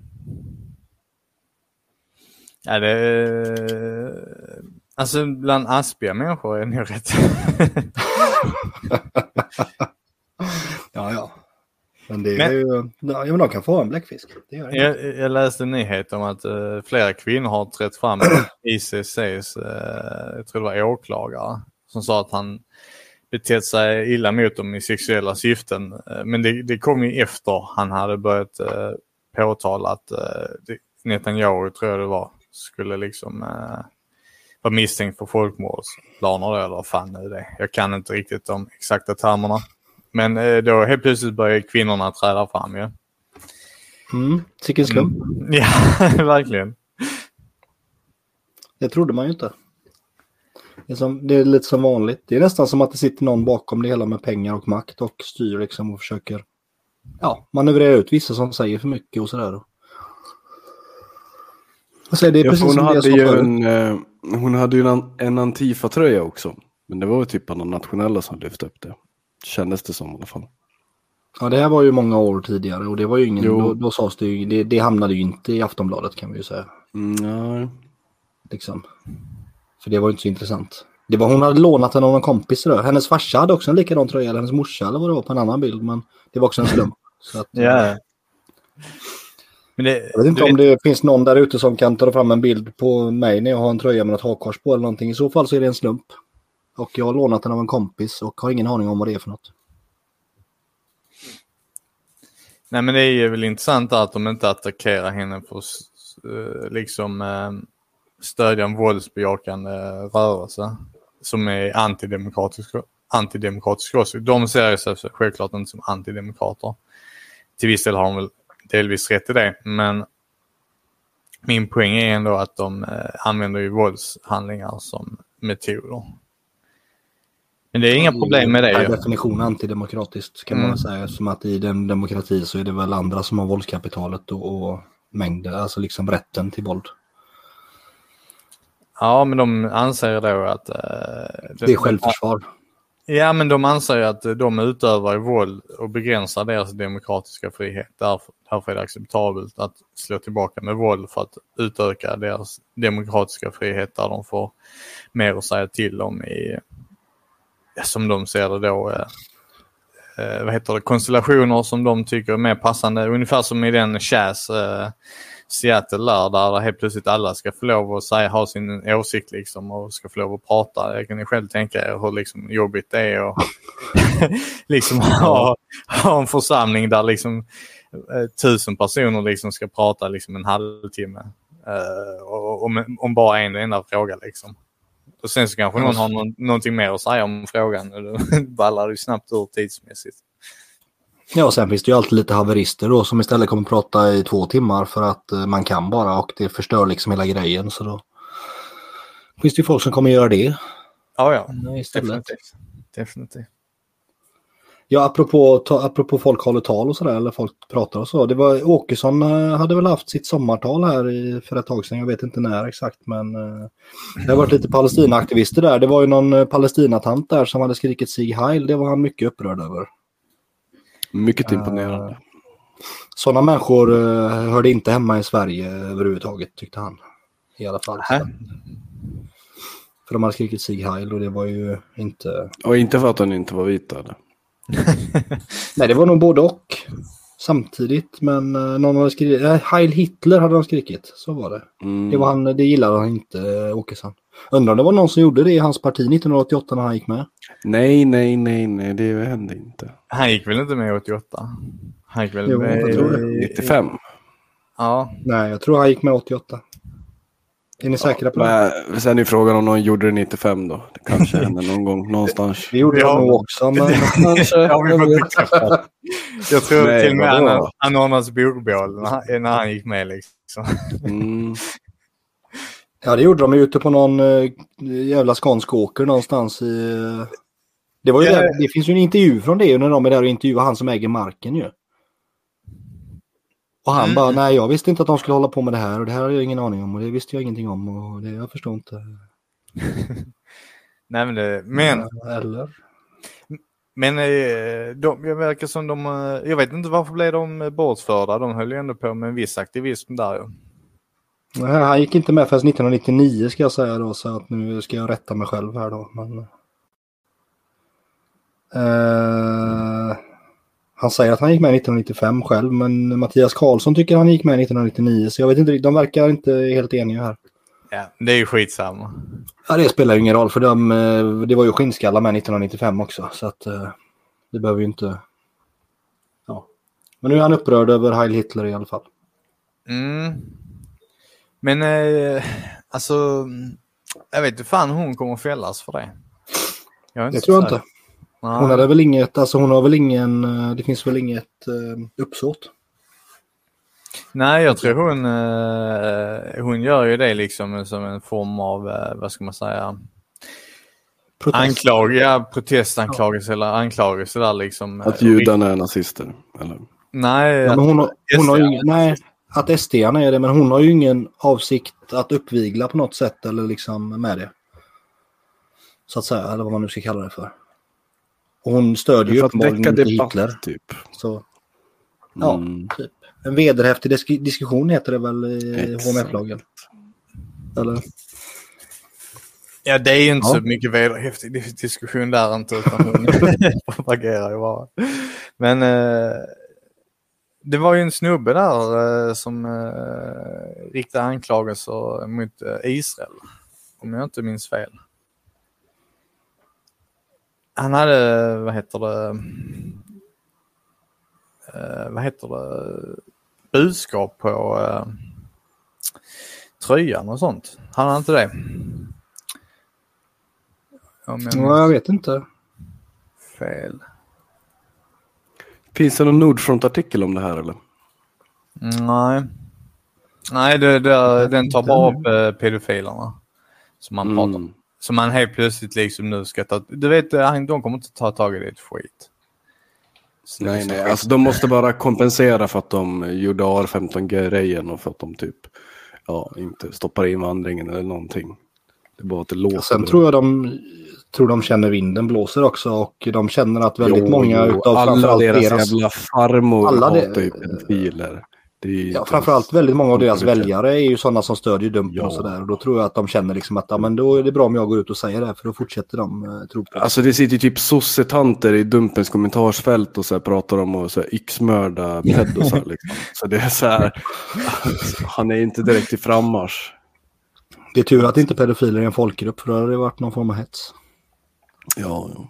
Speaker 3: Ja, det... Alltså bland aspiga människor är det nog rätt.
Speaker 1: ja, ja. Men det är
Speaker 3: men,
Speaker 1: ju... Ja, men de kan få en bläckfisk. Det gör det.
Speaker 3: Jag, jag läste en nyhet om att uh, flera kvinnor har trätt fram i I C C:s, uh, jag tror det var åklagare, som sa att han betett sig illa mot dem i sexuella syften. Uh, men det, det kom ju efter han hade börjat uh, påtala att uh, Netanyahu, tror jag det var, skulle liksom uh, vara misstänkt för folkmordsplaner eller vad fan är det. Jag kan inte riktigt de exakta termerna. Men uh, då helt plötsligt började kvinnorna träda fram ju. Ja.
Speaker 1: Mm, sicken slump.
Speaker 3: Mm. Ja, verkligen.
Speaker 1: Det trodde man ju inte. Det är, som, det är lite som vanligt. Det är nästan som att det sitter någon bakom det hela med pengar och makt och styr liksom och försöker ja, manövrera ut vissa som säger för mycket och sådär. Alltså, det är
Speaker 4: ja,
Speaker 1: precis
Speaker 4: hon,
Speaker 1: som
Speaker 4: hade
Speaker 1: det
Speaker 4: ju
Speaker 1: som
Speaker 4: en, eh, hon hade ju en, en Antifa-tröja också. Men det var ju typ de nationella som lyfte upp det. Kändes det som i alla fall.
Speaker 1: Ja, det här var ju många år tidigare och det var ju ingen,
Speaker 4: Jo.
Speaker 1: då, då sades det ju, det, det hamnade ju inte i Aftonbladet kan vi ju säga.
Speaker 4: Mm, nej.
Speaker 1: Liksom. För det var ju inte så intressant. Det var, hon hade lånat den av en kompis då. Hennes farsa hade också en likadan tröja, eller hennes morsa eller vad det var på en annan bild, men det var också en slump. Så att,
Speaker 3: Ja. Men det,
Speaker 1: jag vet inte om
Speaker 3: vet...
Speaker 1: det finns någon där ute som kan ta fram en bild på mig när jag har en tröja med ett hakkors på eller någonting. I så fall så är det en slump. Och jag har lånat den av en kompis och har ingen aning om vad det är för något.
Speaker 3: Nej, men det är väl intressant att de inte attackerar henne för att liksom stödja en våldsbejakande rörelse som är antidemokratisk, antidemokratisk också. De ser sig självklart inte som antidemokrater. Till viss del har de väl delvis rätt i det, men min poäng är ändå att de använder ju våldshandlingar som metoder. Men det är inga problem med det.
Speaker 1: Per definition antidemokratiskt kan mm. man säga, som att i den demokrati så är det väl andra som har våldskapitalet och, och mängder, alltså liksom rätten till våld.
Speaker 3: Ja, men de anser då att... Uh,
Speaker 1: det, det är självförsvar.
Speaker 3: Ja, men de anser att de utövar våld och begränsar deras demokratiska frihet. Därför, därför är det acceptabelt att slå tillbaka med våld för att utöka deras demokratiska frihet där de får mer att säga till om i... som de ser det då, eh, vad heter det, konstellationer som de tycker är mer passande. Ungefär som i den Chas eh, Seattle där, där helt plötsligt alla ska få lov att säga, ha sin åsikt liksom, och ska få lov att prata. Jag kan ju själv tänka er hur liksom jobbigt det är och liksom ha, ha en församling där liksom eh, tusen personer liksom ska prata liksom en halvtimme eh, och, om, om bara en enda fråga liksom. Och sen så kanske någon har någon, någonting mer att säga om frågan. Och då ballar det snabbt ur tidsmässigt.
Speaker 1: Ja, och sen finns det ju alltid lite haverister då som istället kommer prata i två timmar för att uh, man kan bara och det förstör liksom hela grejen. Så då finns det ju folk som kommer göra det.
Speaker 3: Ja, ja.
Speaker 1: Istället.
Speaker 3: Definitivt. Definitivt.
Speaker 1: Ja, apropå, ta, apropå folk håller tal och sådär, eller folk pratar och så. Det var, Åkesson hade väl haft sitt sommartal här i, för ett tag sedan, jag vet inte när exakt, men uh, det har varit lite Palestina-aktivister där. Det var ju någon uh, Palestinatant där som hade skrikit Sieg Heil, det var han mycket upprörd över.
Speaker 4: Mycket imponerande. Uh,
Speaker 1: sådana människor uh, hörde inte hemma i Sverige överhuvudtaget, tyckte han. I alla fall. Så. För de hade skrikit Sieg Heil och det var ju inte...
Speaker 4: Och inte för att han inte var vit eller?
Speaker 1: Nej, det var nog både och samtidigt, men uh, någon hade skrikit äh, Heil Hitler hade de skrikit, så var det. Mm. Det var han, det gillade han inte, uh, Åkesson. Undrar om det var någon som gjorde det i hans parti nittonhundraåttioåtta när han gick med?
Speaker 4: Nej, nej, nej, nej, det hände inte.
Speaker 3: Han gick väl inte med åttioåtta? Han gick väl
Speaker 1: jo,
Speaker 3: med
Speaker 1: jag tror det.
Speaker 4: nittiofem?
Speaker 3: Ja.
Speaker 1: Nej, jag tror han gick med åttioåtta. Är ni säkra på det?
Speaker 4: Men sen är frågan om någon gjorde det nittiofem då. Det kanske hände någon gång någonstans.
Speaker 1: Det gjorde jag nog också. Men kanske,
Speaker 3: ja, vi får bekräfta. Jag tror
Speaker 4: Nej,
Speaker 3: till och med
Speaker 4: vadå?
Speaker 3: han, han ordnade bokbål när han, när han gick med liksom.
Speaker 4: Mm.
Speaker 1: Ja, det gjorde de ute på någon uh, jävla skånsk åker någonstans i... Uh... Det var ju
Speaker 3: yeah.
Speaker 1: där, det finns ju en intervju från det när de är där och intervjuar han som äger marken ju. Och han
Speaker 3: Mm.
Speaker 1: bara, nej jag visste inte att de skulle hålla på med det här och det här har jag ingen aning om och det visste jag ingenting om och det jag förstår inte.
Speaker 3: Nej men det, men,
Speaker 1: Eller?
Speaker 3: men eh, de, jag verkar som de, eh, jag vet inte varför blev de bortförda. De höll ju ändå på med en viss aktivism där ju.
Speaker 1: Nej, han gick inte med förrän nittonhundranittionio ska jag säga då, så att nu ska jag rätta mig själv här då. Men, eh, han säger att han gick med nittonhundranittiofem själv, men Mattias Karlsson tycker han gick med nittonhundranittionio, så jag vet inte, de verkar inte helt eniga här.
Speaker 3: Ja, det är ju skitsamma.
Speaker 1: Ja, det spelar ju ingen roll för de, det var ju skinnskallar med nittonhundranittiofem också, så att det behöver ju inte... Ja. Men nu är han upprörd över Heil Hitler i alla fall.
Speaker 3: Mm. Men eh, alltså, jag vet inte fan hon kommer fällas för det. Jag är inte
Speaker 1: Det tror jag
Speaker 3: säker.
Speaker 1: inte. Hon hade väl inget, alltså hon har väl ingen, det finns väl inget uh, uppsåt.
Speaker 3: Nej, jag tror hon, eh, hon gör ju det liksom som en form av, eh, vad ska man säga,
Speaker 1: Protest.
Speaker 3: anklag, ja, protestanklagelse eller anklagelse där liksom.
Speaker 4: Att judarna är nazister, eller?
Speaker 3: Nej,
Speaker 1: Ja, men hon, har, hon har ju ingen, nej, att S D-arna är det, men hon har ju ingen avsikt att uppvigla på något sätt eller liksom med det. Så att säga, eller vad man nu ska kalla det för. Och hon stödjer ju uppenbarligen inte Hitler.
Speaker 4: Typ.
Speaker 1: Så, ja,
Speaker 4: Mm.
Speaker 1: typ. En vederhäftig disk- diskussion heter det väl i H M F-lagen. Eller?
Speaker 3: ja, det är ju inte
Speaker 1: Ja.
Speaker 3: så mycket vederhäftig dis- diskussion där inte, utan hon propagerar ju bara. Men eh, det var ju en snubbe där eh, som eh, riktade anklagelser mot eh, Israel, om jag inte minns fel. Han hade, vad heter det, eh, vad heter det, budskap på eh, tröjan och sånt. Han hade inte det. Om jag
Speaker 1: Ja, jag vet inte.
Speaker 3: fel.
Speaker 4: Finns det någon Nordfront-artikel om det här, eller?
Speaker 3: Nej. Nej, det, det, den tar bara upp eh, pedofilerna som man pratar om.
Speaker 4: Mm.
Speaker 3: Så man helt plötsligt liksom nu ska ta... Du vet, han- de kommer inte ta tag i det skit. Så
Speaker 4: Nej,
Speaker 3: det är
Speaker 4: nej.
Speaker 3: så-
Speaker 4: Alltså de måste bara kompensera för att de gjorde A R femton-grejen och för att de typ ja, inte stoppar invandringen eller någonting. Det är bara att det låter.
Speaker 1: Sen tror jag de tror de känner vinden blåser också och de känner att väldigt
Speaker 4: Jo,
Speaker 1: många
Speaker 4: jo,
Speaker 1: utav
Speaker 4: alla
Speaker 1: framförallt
Speaker 4: deras,
Speaker 1: deras
Speaker 4: jävla farmor
Speaker 1: alla det-
Speaker 4: hatar ju pedofiler. Det är ju
Speaker 1: ja,
Speaker 4: inte
Speaker 1: framförallt
Speaker 4: ens-
Speaker 1: väldigt många av deras
Speaker 4: Kompetens.
Speaker 1: väljare är ju sådana som stödjer Dumpen
Speaker 4: Ja.
Speaker 1: och sådär. Och då tror jag att de känner liksom att ja, men då är det bra om jag går ut och säger det här för då fortsätter de uh, tro på det.
Speaker 4: Alltså det sitter ju typ sossetanter i Dumpens kommentarsfält och så här pratar om att så här yxmörda pedosar liksom. Så det är så här, han är inte direkt i frammarsch.
Speaker 1: Det är tur att inte pedofiler är en folkgrupp för då hade det varit någon form av hets.
Speaker 4: Ja, ja.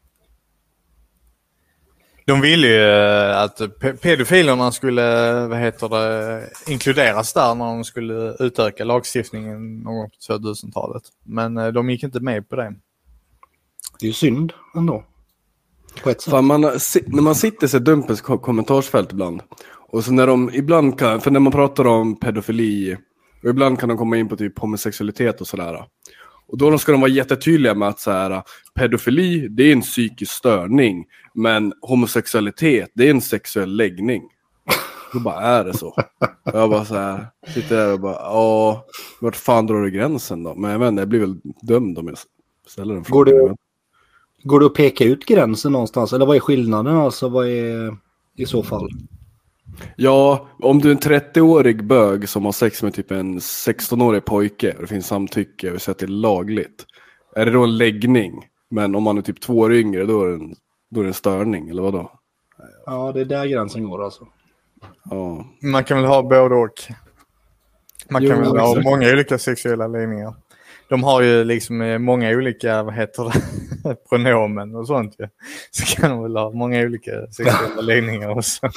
Speaker 3: De ville ju eh, att pe- pedofilerna skulle, vad heter det, inkluderas där när de skulle utöka lagstiftningen någon gång på tvåtusentalet. Men eh, de gick inte med på det.
Speaker 1: Det är ju synd ändå. På ett sätt.
Speaker 4: Fan, man, si- när man sitter i Dumpens ko- kommentarsfält ibland och så när de ibland kan, för när man pratar om pedofili och ibland kan de komma in på typ homosexualitet och sådär. Och då ska de vara jättetydliga med att så här, pedofili det är en psykisk störning men homosexualitet det är en sexuell läggning. Då bara är det så. Och jag bara så här, sitter där och bara ja, vart fan drar du gränsen då? Men jag vet inte, jag blir väl dömd om jag ställer den
Speaker 1: Går
Speaker 4: frågan.
Speaker 1: det, går det att peka ut gränsen någonstans? Eller vad är skillnaden? Alltså vad är i så fall?
Speaker 4: Ja, om du är en trettioårig bög som har sex med typ en sextonårig pojke och det finns samtycke och så att det är lagligt. Är det då en läggning? Men om man är typ två år yngre då är det en, då är det en störning eller vadå?
Speaker 1: Ja, det är där gränsen går alltså.
Speaker 4: Ja.
Speaker 3: Man kan väl ha både och. Man kan
Speaker 1: Jo,
Speaker 3: väl ha
Speaker 1: exakt.
Speaker 3: många olika sexuella läggningar. De har ju liksom eh, många olika, vad heter det, pronomen och sånt ju. Så kan de väl ha många olika sexuella läggningar också.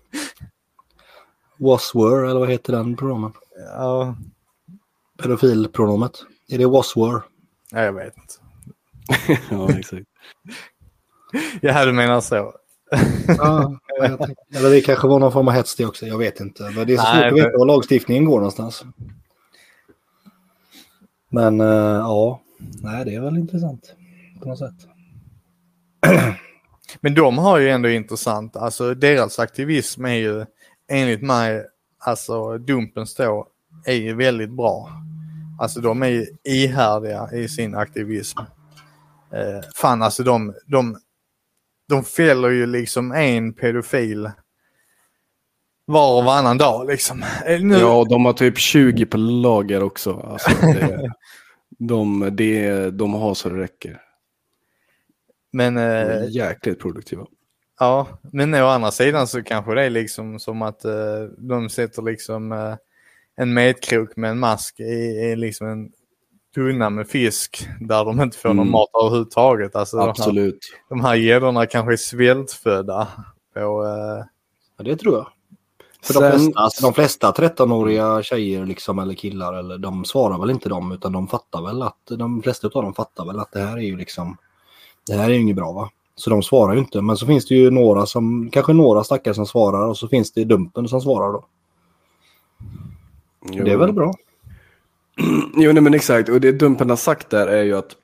Speaker 1: Was were, eller vad heter den pronomen?
Speaker 3: Ja,
Speaker 1: Pedofilpronomet. Är det was were?
Speaker 3: ja, jag vet inte.
Speaker 4: Ja, exakt.
Speaker 3: Ja, du menar så.
Speaker 1: Ja, jag tänkte- eller det kanske var någon form av hets det också. Jag vet inte. Men det är så
Speaker 3: Nej,
Speaker 1: svårt att
Speaker 3: men-
Speaker 1: veta var lagstiftningen går någonstans. Men uh, ja, nej det är väl intressant på något sätt.
Speaker 3: Men de har ju ändå intressant, alltså deras aktivism är ju enligt mig, alltså Dumpens då är ju väldigt bra. Alltså de är ju ihärdiga i sin aktivism. Eh, fan alltså de, de, de fäller ju liksom en pedofil var och varannan dag liksom. Eh, nu...
Speaker 4: Ja, de har typ tjugo på lager också. Alltså, det, de, det, de har så det räcker.
Speaker 3: Men,
Speaker 4: de är
Speaker 3: eh,
Speaker 4: jäkligt produktiva.
Speaker 3: Ja, men å andra sidan så kanske det är liksom som att eh, de sätter liksom eh, en metkrok med en mask i, i liksom en tunna med fisk där de inte får mm. någon mat överhuvudtaget. Alltså
Speaker 4: absolut.
Speaker 3: De här, de här gäddorna kanske är svältfödda på... Eh...
Speaker 1: Ja, det tror jag. För
Speaker 4: Sen...
Speaker 1: de, flesta, alltså de flesta trettonåriga tjejer liksom, eller killar, eller, de svarar väl inte dem, utan de fattar väl att, de flesta av dem fattar väl att det här är ju liksom, det här är ju inget bra, va? Så de svarar ju inte. Men så finns det ju några som, kanske några stackare som svarar, och så finns det Dumpen som svarar då. Jo. Det är väl bra.
Speaker 4: Jo, nej, men exakt. Och det Dumpen har sagt där är ju att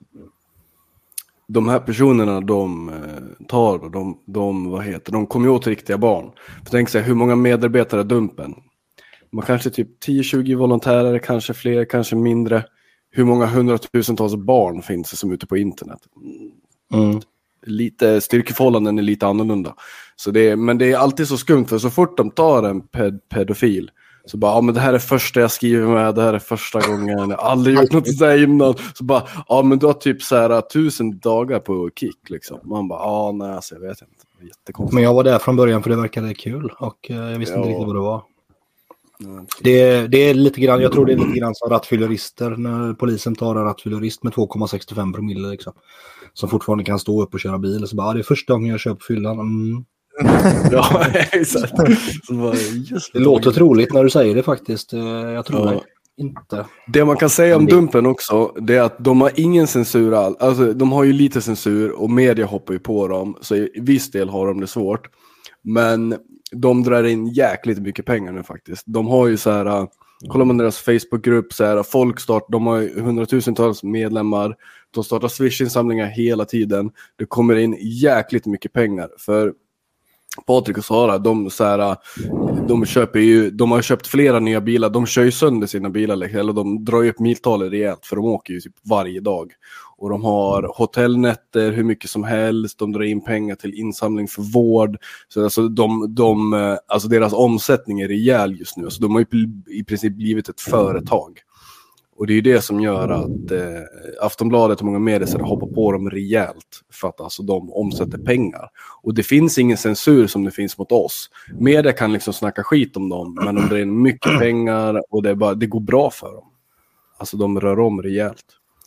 Speaker 4: de här personerna de tar, de, de, vad heter, de kommer ju åt riktiga barn. För tänk sig, hur många medarbetare är Dumpen? Man kanske typ tio tjugo volontärer, kanske fler, kanske mindre. Hur många hundratusentals barn finns det som är ute på internet?
Speaker 1: Mm.
Speaker 4: Lite, styrkeförhållanden är lite annorlunda. Så det är, men det är alltid så skumt, för så fort de tar en ped- pedofil så bara, ja men det här är första jag skriver med, det här är första gången, jag har aldrig gjort något sådär innan. Så bara, ja men du har typ så här tusen dagar på kick liksom. Man bara, ja nej alltså, jag vet inte. Det är jättekonstigt.
Speaker 1: Men jag var där från början för det verkade kul och uh, jag visste ja. inte riktigt vad det var.
Speaker 4: Ja,
Speaker 1: det, det är lite grann, jag tror det är lite grann som rattfyllerister när polisen tar en rattfyllerist med två komma sextiofem promille liksom. Som fortfarande kan stå upp och köra bil och så bara, ah, det är första gången jag kör på fyllan. Mm.
Speaker 4: Ja, exakt. Så bara, just
Speaker 1: det låter troligt när du säger det faktiskt. Jag tror
Speaker 4: ja.
Speaker 1: det inte.
Speaker 4: Det man kan säga om Dumpen också, det är att de har ingen censur all. Alltså de har ju lite censur och media hoppar ju på dem. Så i viss del har de det svårt. Men de drar in jäkligt mycket pengar nu faktiskt. De har ju så här, kollar man deras Facebookgrupp så här, folk start, de har ju hundratusentals medlemmar. De startar Swish-insamlingar hela tiden. Det kommer in jäkligt mycket pengar. För Patrik och Sara, de, så här, de, köper ju, de har köpt flera nya bilar. De kör ju sönder sina bilar. Eller de drar ju upp miltalet rejält. För de åker ju typ varje dag. Och de har hotellnätter hur mycket som helst. De drar in pengar till insamling för vård. Så alltså, de, de, alltså deras omsättning är rejäl just nu. Så de har ju i princip blivit ett företag. Och det är ju det som gör att eh, Aftonbladet och många medier hoppar på dem rejält. För att alltså, de omsätter pengar. Och det finns ingen censur som det finns mot oss. Media kan liksom snacka skit om dem. Men de drar in mycket pengar och det, är bara, det går bra för dem. Alltså de rör om rejält.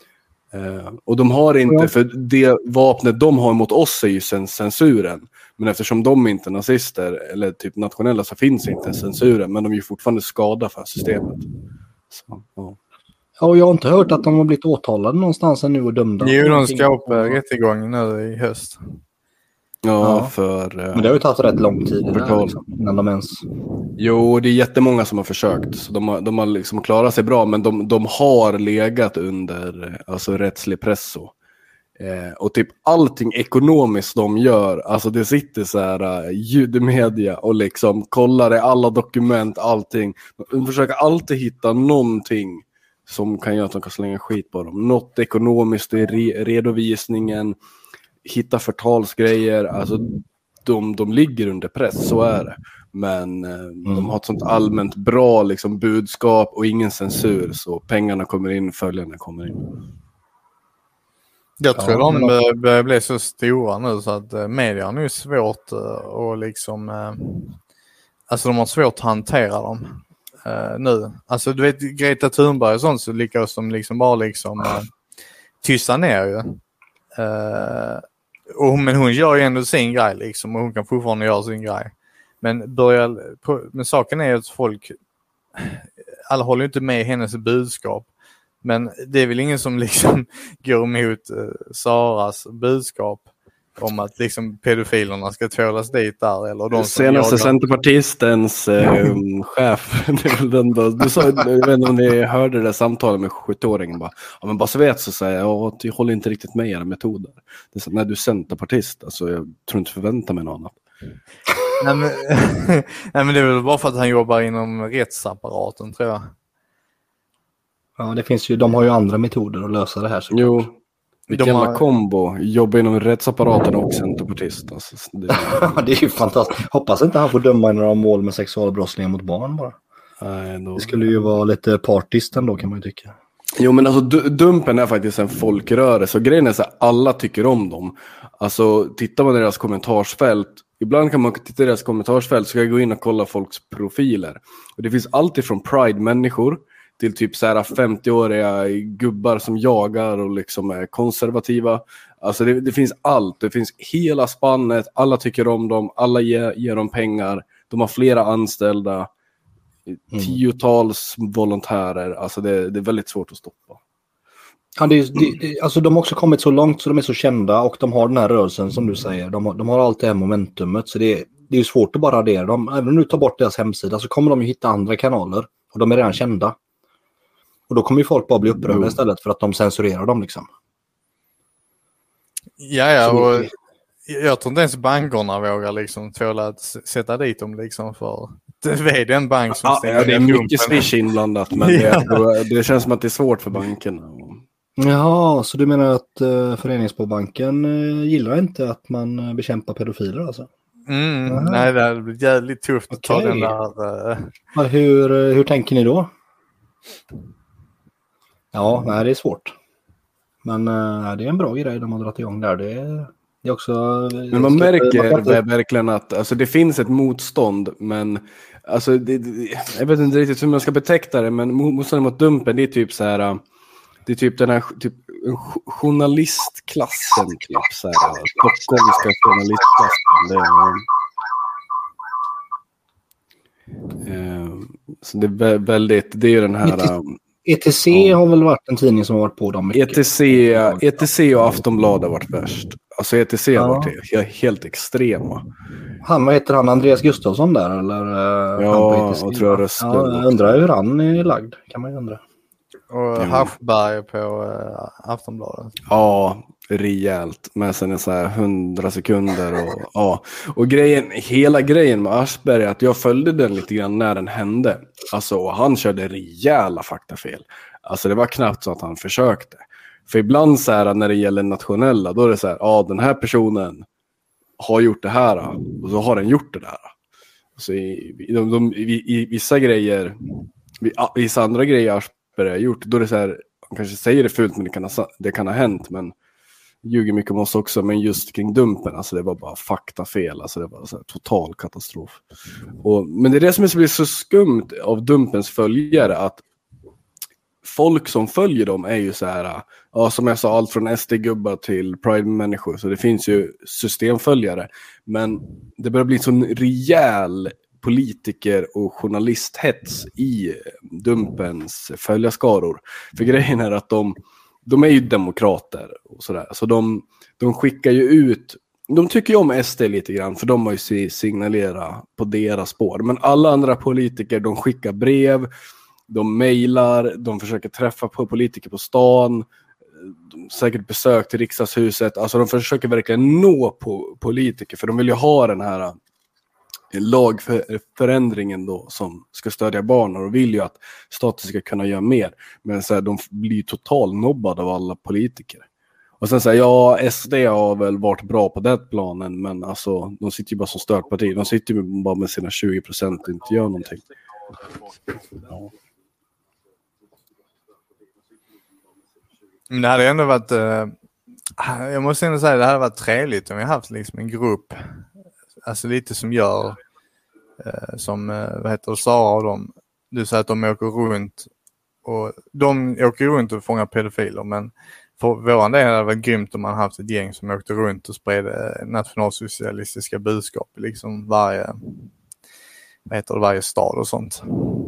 Speaker 4: Eh, och de har inte, för det vapnet de har mot oss är ju censuren. Men eftersom de inte är nazister eller typ nationella så finns inte censuren. Men de är ju fortfarande skada för systemet. Så, ja.
Speaker 1: Ja, och jag har inte hört att de har blivit åtalade någonstans ännu och dömda.
Speaker 3: Jo, de ska upp rättegång nu i höst.
Speaker 4: Ja,
Speaker 1: ja.
Speaker 4: för...
Speaker 1: Men det har ju tagit rätt lång tid där, liksom, innan de ens...
Speaker 4: Jo, det är jättemånga som har försökt. Så de har, de har liksom klarat sig bra, men de, de har legat under alltså, rättslig press. Eh, och typ allting ekonomiskt de gör, alltså det sitter så här uh, ljudmedia och liksom kollar i alla dokument, allting. De försöker alltid hitta någonting som kan göra att de kan slänga skit på dem. Något ekonomiskt i re- redovisningen, hitta förtalsgrejer. Alltså de, de ligger under press, så är det. Men eh, mm. de har ett sånt allmänt bra liksom, budskap och ingen censur. Så pengarna kommer in, följarna kommer in.
Speaker 3: Jag tror ja, de börjar, börjar bli så stora nu så att eh, media är nu svårt eh, och liksom... Eh, alltså de har svårt att hantera dem. Uh, nu. Alltså du vet Greta Thunberg och sånt så lyckas de liksom bara liksom uh, tysta ner ju. Uh, och, men hon gör ju ändå sin grej liksom och hon kan fortfarande göra sin grej. Men börjar på, men saken är att folk alla håller inte med hennes budskap. Men det är väl ingen som liksom går emot uh, Saras budskap om att liksom pedofilerna ska tvålas dit där eller de
Speaker 4: senaste jagar... Centerpartistens eh, chef det är väl den då, du sa, jag vet inte om ni hörde det där samtalet med sjuåringen bara, ja men bara så vet så säger jag att jag håller inte riktigt med era metoder. Det är så, när du är centerpartist alltså jag tror inte förväntar mig något annat.
Speaker 3: Nej, men, nej men det är väl bara för att han jobbar inom rättsapparaten tror jag.
Speaker 1: Ja, det finns ju, de har ju andra metoder att lösa det här. Så
Speaker 4: Jo, vilken
Speaker 3: De
Speaker 4: jävla
Speaker 3: har-
Speaker 4: kombo. Jobbar inom rättsapparaten och centerpartist. Alltså, det,
Speaker 1: det är ju fantastiskt. Hoppas inte han får döma i några mål med sexualbrottslingar mot barn bara.
Speaker 4: nej, då...
Speaker 1: Det skulle ju vara lite partiskt ändå kan man ju tycka.
Speaker 4: Jo, men alltså du- Dumpen är faktiskt en folkrörelse. Och grejen är så här, alla tycker om dem. Alltså, tittar man i deras kommentarsfält. Ibland kan man titta i deras kommentarsfält så kan jag gå in och kolla folks profiler. Och det finns allt ifrån Pride-människor till typ så här femtio-åriga gubbar som jagar och liksom är konservativa. Alltså det, det finns allt. Det finns hela spannet. Alla tycker om dem. Alla ger, ger dem pengar. De har flera anställda. Tiotals volontärer. Alltså det, det är väldigt svårt att stoppa.
Speaker 1: Ja, det, är- det, det, alltså de har också kommit så långt så de är så kända och de har den här rörelsen som du säger. De har, de har allt det här momentumet så det, det är ju svårt att bara radera dem. Även om du tar bort deras hemsida så kommer de ju hitta andra kanaler och de är redan kända. Och då kommer ju folk bara bli upprörda
Speaker 4: Jo.
Speaker 1: istället för att de censurerar dem liksom.
Speaker 3: Ja, ja,
Speaker 1: Så
Speaker 3: och
Speaker 1: det-
Speaker 3: jag tror inte ens bankerna vågar liksom tåla att s- sätta dit dem liksom för det är den bank som
Speaker 4: Ja,
Speaker 3: stänger
Speaker 4: ja, det är
Speaker 3: ner
Speaker 4: mycket
Speaker 3: pumpen.
Speaker 4: swish inblandat. Men det, jag tror- det känns som att det är svårt för bankerna.
Speaker 1: Jaha, så du menar att uh, Föreningssparbanken uh, gillar inte att man uh, bekämpar pedofiler alltså?
Speaker 3: Mm,
Speaker 1: Aha.
Speaker 3: nej, det hade blivit jävligt tufft att ta
Speaker 1: Okej.
Speaker 3: den där. Uh,
Speaker 1: Ja, hur, uh, hur tänker ni då? Ja, nej, det är svårt. Men uh, det är en bra grej de har dragit igång där. Det är, det är också...
Speaker 4: Men man
Speaker 1: ska-
Speaker 4: märker
Speaker 1: man kan inte-
Speaker 4: verkligen att alltså, det finns ett motstånd, men alltså, det, det, jag vet inte riktigt hur man ska beteckna det, men mo- motståndet mot Dumpen, det är typ så här, det är typ den här typ, en jo- journalistklassen, typ så här, stockholmska journalistklassen. Det är, eh, så det är vä- väldigt, det är ju den här eh,
Speaker 1: E T C har väl varit en tidning som har varit på dem mycket.
Speaker 4: E T C, E T C och Aftonbladet har varit värst. Alltså E T C har
Speaker 1: Ja.
Speaker 4: varit he- helt extrema.
Speaker 1: Han, vad heter han? Andreas Gustafsson där? Eller, uh,
Speaker 4: Ja,
Speaker 1: han på E T C?
Speaker 4: och tror jag rösten
Speaker 1: Ja, jag
Speaker 4: också.
Speaker 1: undrar hur han är lagd. Kan man ju undra.
Speaker 3: och Haschberg på uh, Aftonbladet.
Speaker 4: Ja, rejält. Med sen så här hundra sekunder. Och, ja. och grejen, hela grejen med Aschberg är att jag följde den lite grann när den hände. Alltså, och han körde rejäla faktafel. Alltså det var knappt så att han försökte. För ibland så här när det gäller nationella, då är det så här, ja den här personen har gjort det här och så har den gjort det där. Så i, i, de, de, i, i vissa grejer, i, vissa andra grejer Aschberg har gjort, då är det så här, man kanske säger det fult men det kan ha, det kan ha hänt, men ljuger mycket om oss också, men just kring Dumpen, alltså det var bara faktafel, alltså det var så här, total katastrof. Och, men det är det som blir så skumt av Dumpens följare, att folk som följer dem är ju så här, ja, som jag sa, allt från S D-gubbar till Pride-människor, så det finns ju systemföljare, men det börjar bli en sån rejäl politiker- och journalisthets i Dumpens följarskaror. För grejen är att de, de är ju demokrater och sådär, så de, de skickar ju ut, de tycker ju om S D lite grann, för de har ju signalerat på deras spår, men alla andra politiker, de skickar brev, de mejlar, de försöker träffa på politiker på stan, de säkert besök till riksdagshuset, alltså de försöker verkligen nå på politiker, för de vill ju ha den här lagförändringen då som ska stödja barn, och vill ju att staten ska kunna göra mer, men så här, de blir totalt nobbade av alla politiker. Och sen säger ja, S D har väl varit bra på den planen, men alltså de sitter ju bara som stödparti, de sitter ju bara med sina tjugo procent och inte gör någonting. Ja.
Speaker 3: Men det hade ändå varit, eh, jag måste ändå säga det hade varit trevligt om vi haft liksom en grupp, alltså lite som gör, eh, som, eh, vad heter det, Sara och dem, du säger att de åker runt, och de åker runt och fångar pedofiler, men för våran del hade det varit grymt om man haft ett gäng som åkte runt och spred eh, nationalsocialistiska budskap i liksom varje, vad heter det, varje stad och sånt.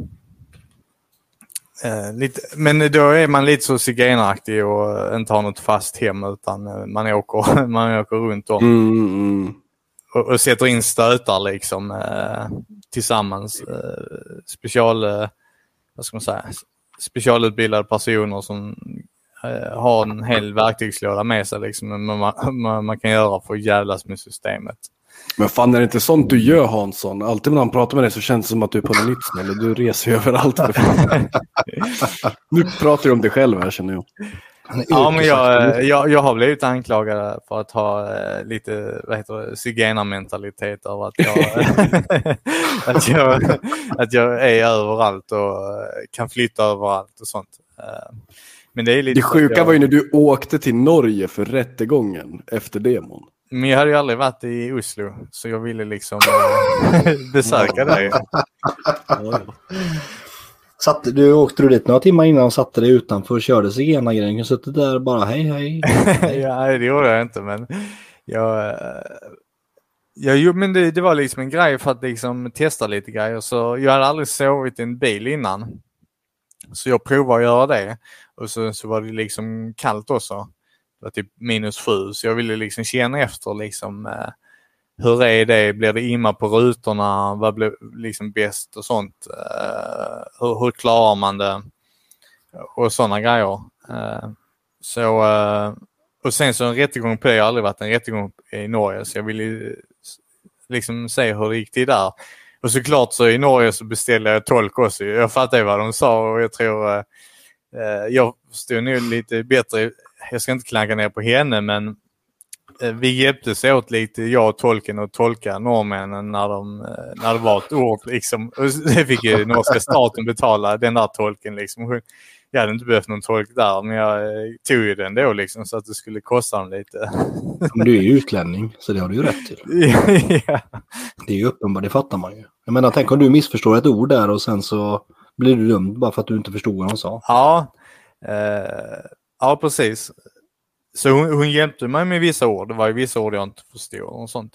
Speaker 3: Eh, lite, men då är man lite så zigenaraktig och eh, inte har något fast hem, utan eh, man åker, man åker runt om
Speaker 4: Mm, mm.
Speaker 3: och, och sätter in stötar liksom eh, tillsammans. Eh, special, eh, vad ska man säga, specialutbildade personer som eh, har en hel verktygslåda med sig liksom, man, man, man kan göra för att jävlas med systemet.
Speaker 4: Men fan, är det inte sånt du gör, Hansson? Alltid när han pratar med dig så känns det som att du är på något nytt ställe. Du reser ju överallt. Nu pratar du om dig själv här, känner jag.
Speaker 3: Ja, men jag, jag, jag har blivit anklagad för att ha eh, lite, vad heter det, zigenarmentalitet av att jag, att, jag, att jag är överallt och kan flytta överallt och sånt. Men det är lite...
Speaker 4: Det sjuka jag... var ju när du åkte till Norge för rättegången efter demon.
Speaker 3: Men jag hade ju aldrig varit i Oslo, så jag ville liksom besöka dig.
Speaker 1: Satt, du åkte du dit några timmar innan och satte dig utanför och körde sig ena grejen. Du satt där bara hej hej. hej.
Speaker 3: Ja, det gjorde jag inte, men jag, jag men det, det var liksom en grej för att liksom testa lite grejer. Så jag hade aldrig sovit i en bil innan. Så jag provade att göra det. Och så, så var det liksom kallt också. Det var typ minus sju. Så jag ville liksom känna efter liksom eh, hur är det? Blir det imma på rutorna? Vad blir liksom bäst och sånt? Uh, hur, hur klarar man det? Och sådana grejer. Uh, så, uh, och sen så en rättegång på det. Jag har aldrig varit en rättegång i Norge. Så jag ville liksom se hur det gick till där. Och såklart så i Norge så beställde jag tolk också. Jag fattade vad de sa och jag tror... Uh, uh, jag förstod nu lite bättre. Jag ska inte klanka ner på henne, men... Vi hjälptes åt lite, jag och tolken, och tolka norrmännen när, de, när det var ett ord. Liksom. Och det fick ju norska staten betala, den där tolken. Liksom. Jag hade inte behövt någon tolk där, men jag tog ju den då liksom, så att det skulle kosta dem lite.
Speaker 1: Men du är ju utlänning, så det har du ju rätt till.
Speaker 3: Ja.
Speaker 1: Det är ju uppenbart, det fattar man ju. Jag menar, tänk om du missförstår ett ord där och sen så blir du dum bara för att du inte förstod vad de sa.
Speaker 3: Ja, eh, ja precis. Så hon, hon hjälpte mig med vissa ord. Det var ju vissa ord jag inte förstod och sånt.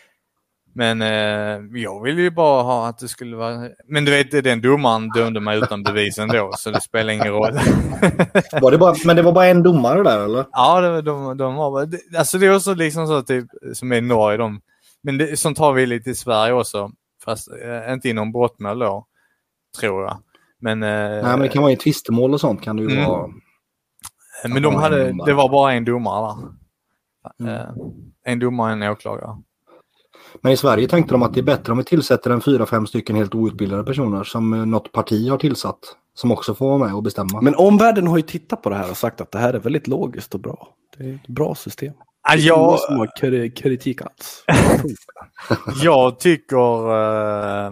Speaker 3: Men eh, jag ville ju bara ha att det skulle vara... Men du vet, den domaren dömde mig utan bevisen då. Så det spelar ingen roll.
Speaker 1: Var det bara, men det var bara en domare där, eller?
Speaker 3: Ja, det, de, de var bara... Det, alltså det är också liksom så typ, som är i Norge. De, men det, sånt har vi lite i Sverige också. Fast eh, inte inom brottmål då, tror jag. Men, eh,
Speaker 1: Nej, men det kan vara i tvistemål och sånt kan det ju
Speaker 3: mm.
Speaker 1: vara...
Speaker 3: Men de hade, det var bara en domare där.
Speaker 1: Mm.
Speaker 3: Uh, en domare och en åklagare.
Speaker 1: Men i Sverige tänkte de att det är bättre om vi tillsätter en fyra, fem stycken helt outbildade personer som något parti har tillsatt. Som också får vara med och bestämma.
Speaker 4: Men omvärlden har ju tittat på det här och sagt att det här är väldigt logiskt och bra. Det är ett bra system.
Speaker 3: Ah, jag...
Speaker 4: som har kritik alls.
Speaker 3: jag tycker... Uh...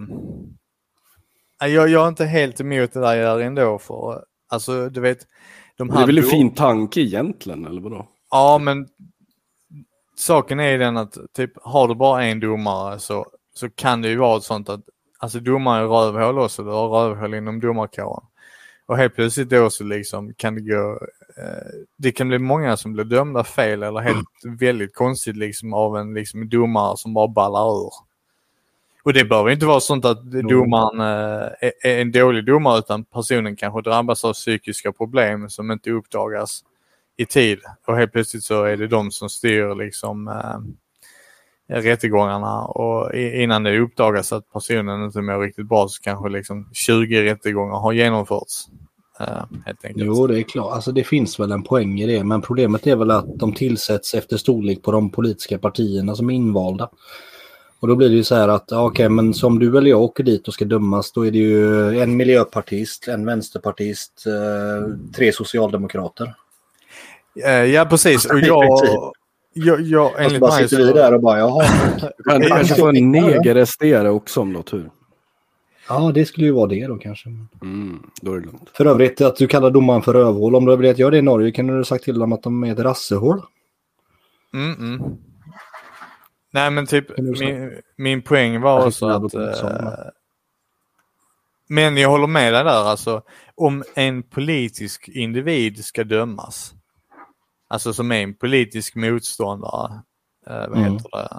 Speaker 3: Jag, jag är inte helt emot det där ändå. För, alltså, du vet... De
Speaker 4: det är väl en fin tanke egentligen, eller vadå?
Speaker 3: Ja, men saken är den att typ, har du bara en domare så, så kan det ju vara ett sånt att alltså domare är rövhål också, du har rövhål inom domarkåren. Och helt plötsligt då så liksom kan det gå eh, det kan bli många som blir dömda fel eller helt mm. väldigt konstigt liksom av en liksom domare som bara ballar ur. Och det behöver inte vara sånt att domaren eh, är en dålig domare, utan personen kanske drabbas av psykiska problem som inte uppdagas i tid. Och helt plötsligt så är det de som styr liksom eh, rättegångarna. Och innan det uppdagas att personen inte mår riktigt bra så kanske liksom tjugo rättegångar har genomförts. Eh, helt enkelt.
Speaker 1: Jo, det är klart. Alltså det finns väl en poäng i det. Men problemet är väl att de tillsätts efter storlek på de politiska partierna som är invalda. Och då blir det ju så här att, okej, okay, men som du eller jag åker dit och ska dömas, då är det ju en miljöpartist, en vänsterpartist, eh, tre socialdemokrater.
Speaker 3: Ja, precis. Och jag... jag, jag
Speaker 1: enligt bara sitter vi där och bara, jaha.
Speaker 4: Men kanske få en negerestare också om något tur.
Speaker 1: Ja, det skulle ju vara det då kanske.
Speaker 4: Mm, då är det lugnt.
Speaker 1: För övrigt, att du kallar domaren för rövhål, om du har velat göra det i Norge kan du ha sagt till dem att de är ett rassehål.
Speaker 3: Mm, mm. Nej, men typ min, min poäng var också att äh, men jag håller med dig där, alltså om en politisk individ ska dömas, alltså som är en politisk motståndare, äh, vad mm. heter det?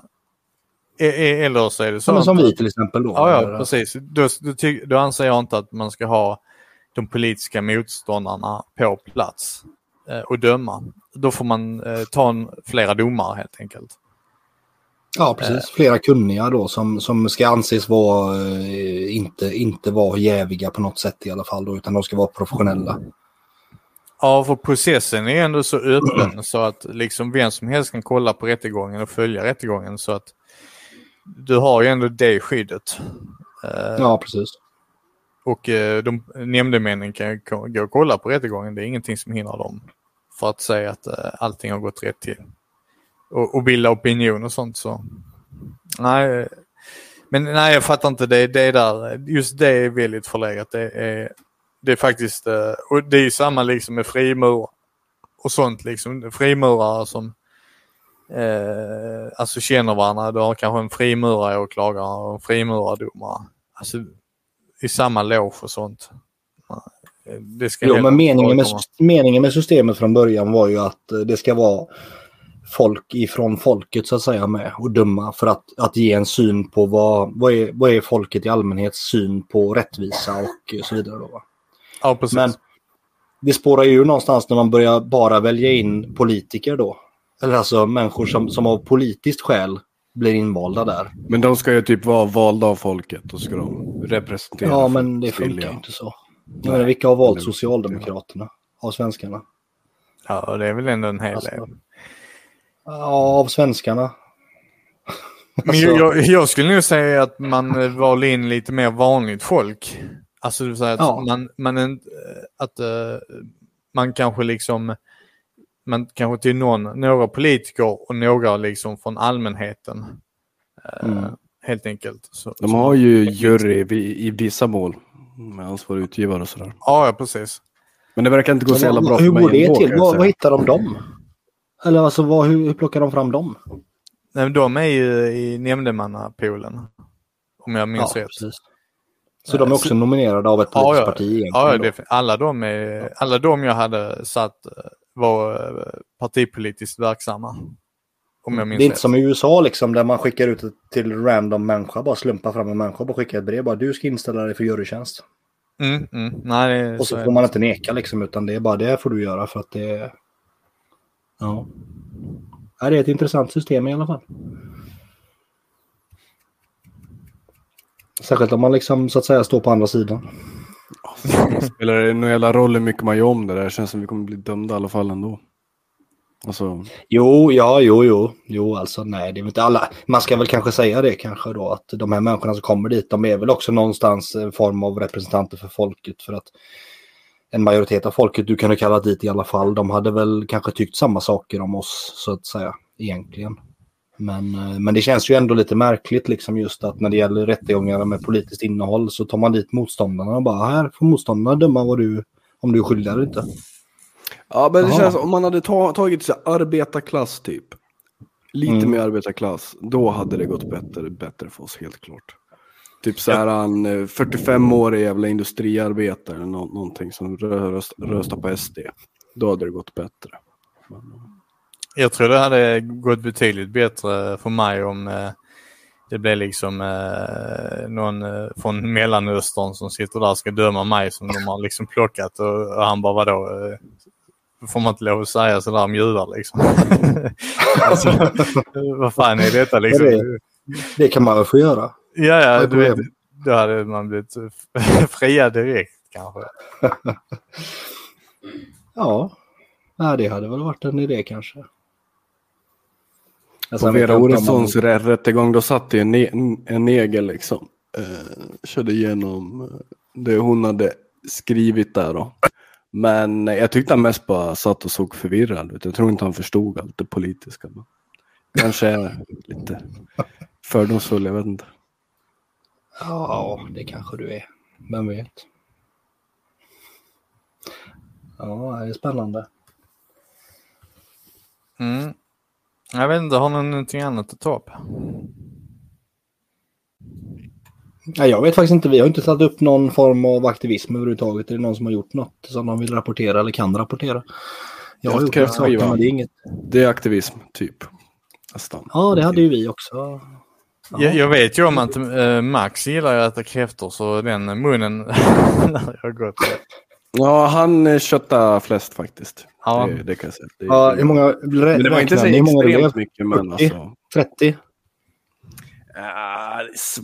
Speaker 3: E- eller så är det så.
Speaker 1: Som, som vi till exempel då.
Speaker 3: Ja, ja precis. Då, då, ty- då anser jag inte att man ska ha de politiska motståndarna på plats äh, och döma. Då får man äh, ta en, flera domare helt enkelt.
Speaker 1: Ja, precis. Flera kunniga då som, som ska anses vara eh, inte, inte vara jäviga på något sätt i alla fall då, utan de ska vara professionella.
Speaker 3: Ja, för processen är ändå så öppen så att liksom vem som helst kan kolla på rättegången och följa rättegången, så att du har ju ändå det skyddet. Uh,
Speaker 1: ja, precis.
Speaker 3: Och uh, de nämndemännen kan k- gå och kolla på rättegången. Det är ingenting som hindrar dem för att säga att uh, allting har gått rätt till. Och, och bilda opinion och sånt. Så nej, men nej, jag fattar inte det. Det där, just det är väldigt förlegat. Det är, det är faktiskt, uh, och det är ju samma liksom med frimur och sånt liksom. Frimurare som Eh, alltså känner varandra. Du har kanske en frimurare åklagare och en frimurardomare. Alltså i samma loge och sånt. Det ska
Speaker 1: jo, men meningen med, meningen med systemet från början var ju att det ska vara folk ifrån folket så att säga med och döma för att, att ge en syn på vad, vad, är, vad är folket i allmänhets syn på rättvisa och så vidare då, va?
Speaker 3: Ja, precis.
Speaker 1: Men det spårar ju någonstans när man börjar bara välja in politiker då. Eller alltså människor som, som av politiskt skäl blir invalda där.
Speaker 4: Men de ska ju typ vara valda av folket och ska de representera.
Speaker 1: Ja, men det funkar inte så. Jag menar, vilka har valt Socialdemokraterna av svenskarna?
Speaker 3: Ja, det är väl ändå en hel
Speaker 1: alltså,
Speaker 3: del.
Speaker 1: Ja, av svenskarna.
Speaker 3: Men alltså, jag, jag skulle nog säga att man valde in lite mer vanligt folk. Alltså du säger att ja. man, man, att, uh, man kanske liksom man kanske till någon, några politiker och några liksom från allmänheten. Mm. Uh, helt enkelt. Så,
Speaker 4: de
Speaker 3: så
Speaker 4: har ju jury i, i vissa mål med ansvarig utgivare och sådär.
Speaker 3: Ja, ja, precis.
Speaker 4: Men det verkar inte gå så jävla bra.
Speaker 1: Hur går det till? Vad, vad hittar de dem? Eller alltså, vad, hur, hur plockar de fram dem?
Speaker 3: Nej, de är ju i nämndemannapoolen. Om jag minns
Speaker 1: ja,
Speaker 3: rätt.
Speaker 1: Precis. Så de är också nominerade av ett politiskt ja, parti egentligen?
Speaker 3: Ja, det, alla, de är, alla de jag hade satt var partipolitiskt verksamma. Om jag minns
Speaker 1: det är inte
Speaker 3: rätt.
Speaker 1: som i U S A liksom, där man skickar ut till random människa, bara slumpar fram en människa och bara skickar ett brev. Bara, du ska inställa dig för jurytjänst.
Speaker 3: Mm, mm. Nej, det,
Speaker 1: och så,
Speaker 3: så
Speaker 1: får man inte neka liksom, utan det är bara det får du göra för att det är... Ja. Ja, det är ett intressant system i alla fall. Särskilt om man liksom så att säga står på andra sidan.
Speaker 4: Spelar det någon jävla roll hur mycket man gör om det där? Det känns som vi kommer bli dömda i alla fall ändå. Alltså...
Speaker 1: Jo, ja, jo, jo. Jo, alltså nej, det är inte alla. Man ska väl kanske säga det kanske då, att de här människorna som kommer dit, de är väl också någonstans en form av representanter för folket, för att en majoritet av folket du kan ha kallat dit i alla fall, de hade väl kanske tyckt samma saker om oss så att säga, egentligen. Men, men det känns ju ändå lite märkligt liksom just att när det gäller rättegångar med politiskt innehåll så tar man dit motståndarna och bara här får motståndarna döma vad du, om du är skyldig eller inte.
Speaker 4: Ja, men det Aha. känns om man hade ta, tagit så arbetarklass typ. Lite mm. mer arbetarklass, då hade det gått bättre, bättre för oss helt klart. Typ så här en fyrtiofem-årig jävla industriarbetare eller nå- någonting som röst, röstar på S D. Då hade det gått bättre. Men...
Speaker 3: Jag tror det hade gått betydligt bättre för mig om eh, det blev liksom eh, någon eh, från Mellanöstern som sitter där och ska döma mig som de har liksom plockat och, och han bara vadå eh, får man inte lov att säga sådär om judar liksom. Alltså, vad fan är detta liksom?
Speaker 1: Det, det kan man väl få göra.
Speaker 3: Ja, ja, du vet, då hade man blivit fria direkt kanske.
Speaker 1: Ja, nej, det hade väl varit en idé kanske.
Speaker 4: På Vera Oressons man... rättegång då satt det en, ne- en negel liksom. Eh, körde igenom det hon hade skrivit där då. Men jag tyckte han mest bara satt och såg förvirrad ut. Jag tror inte han förstod allt det politiska. Men kanske är lite fördomsfull, jag vet inte.
Speaker 1: Ja, det kanske du är. Vem vet? Ja, det är spännande.
Speaker 3: Mm. Jag vet inte, har ni någonting annat att ta upp?
Speaker 1: Ja, jag vet faktiskt inte, vi har inte tagit upp någon form av aktivism överhuvudtaget. Är det någon som har gjort något som de vill rapportera eller kan rapportera? Jag har gjort det, men det är inget.
Speaker 4: Det är aktivism, typ. Nästan.
Speaker 1: Ja, det hade ju vi också. Ja.
Speaker 3: Jag, jag vet ju om att äh, Max gillar att äta kräftor, så den munnen har gått.
Speaker 4: Ja, han köttar flest faktiskt.
Speaker 3: Ja.
Speaker 4: Det, det kan jag säga. Det,
Speaker 1: ja, hur många, rä-
Speaker 4: men det var inte så extremt mycket, men alltså.
Speaker 1: trettio?
Speaker 4: Ja,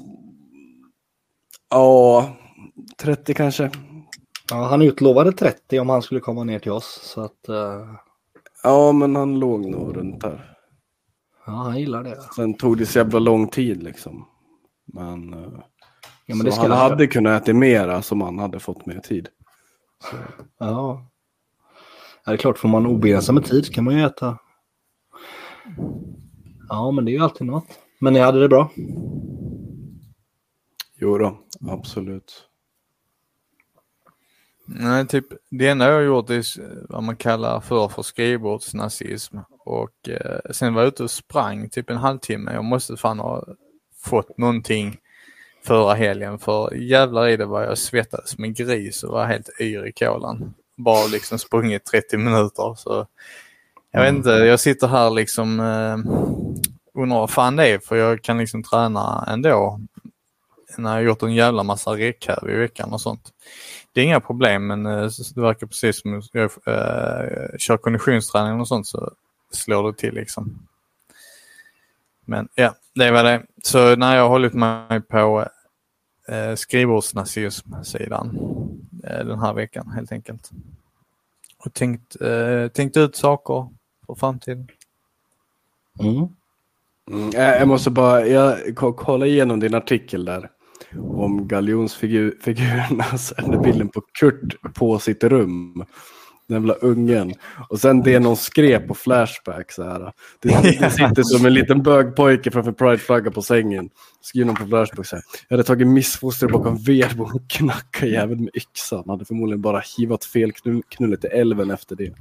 Speaker 4: ja, trettio kanske.
Speaker 1: Ja, han utlovade trettio om han skulle komma ner till oss. Så att, uh...
Speaker 4: Ja, men han låg nog runt där.
Speaker 1: Ja, han gillar det.
Speaker 4: Sen tog det så jävla lång tid liksom. Men,
Speaker 1: ja, men det
Speaker 4: så han
Speaker 1: jag...
Speaker 4: hade kunnat äta mera som han hade fått mer tid. Så.
Speaker 1: Ja. Ja, det är klart, får man obegränsad med tid kan man ju äta. Ja, men det är ju alltid något. Men ni hade det bra?
Speaker 4: Jo då, absolut.
Speaker 3: Nej, typ det enda jag har gjort är vad man kallar för för skrivbordsnazism. Och eh, sen var jag ute och sprang typ en halvtimme. Jag måste fan ha fått någonting förra helgen. För jävlar i det var jag svettades med gris och var helt yr i kolan. Bara liksom sprungit trettio minuter. Så jag vet inte, jag sitter här liksom eh, undrar vad fan det är. För jag kan liksom träna ändå. När jag har gjort en jävla massa räck här i veckan och sånt. Det är inga problem, men eh, det verkar precis som jag eh, kör konditionsträning och sånt så slår det till liksom. Men ja, det var det. Så när jag har hållit mig på eh, skrivbordsnazism-sidan eh, den här veckan helt enkelt. Och tänkt, eh, tänkt ut saker för framtiden.
Speaker 1: Mm.
Speaker 4: Mm, jag måste bara, jag kolla igenom din artikel där om galjonsfigurerna, sen bilden på Kurt på sitt rum, den jävla ungen, och sen det någon skrev på Flashback så här. Det, det sitter som en liten bögpojke framför Pride-flagga på sängen, skriver någon på Flashback så här: jag hade tagit missfoster bakom vedbon och knacka jäveln med yxan, hade förmodligen bara hivat fel knull, knullet i älven efter det.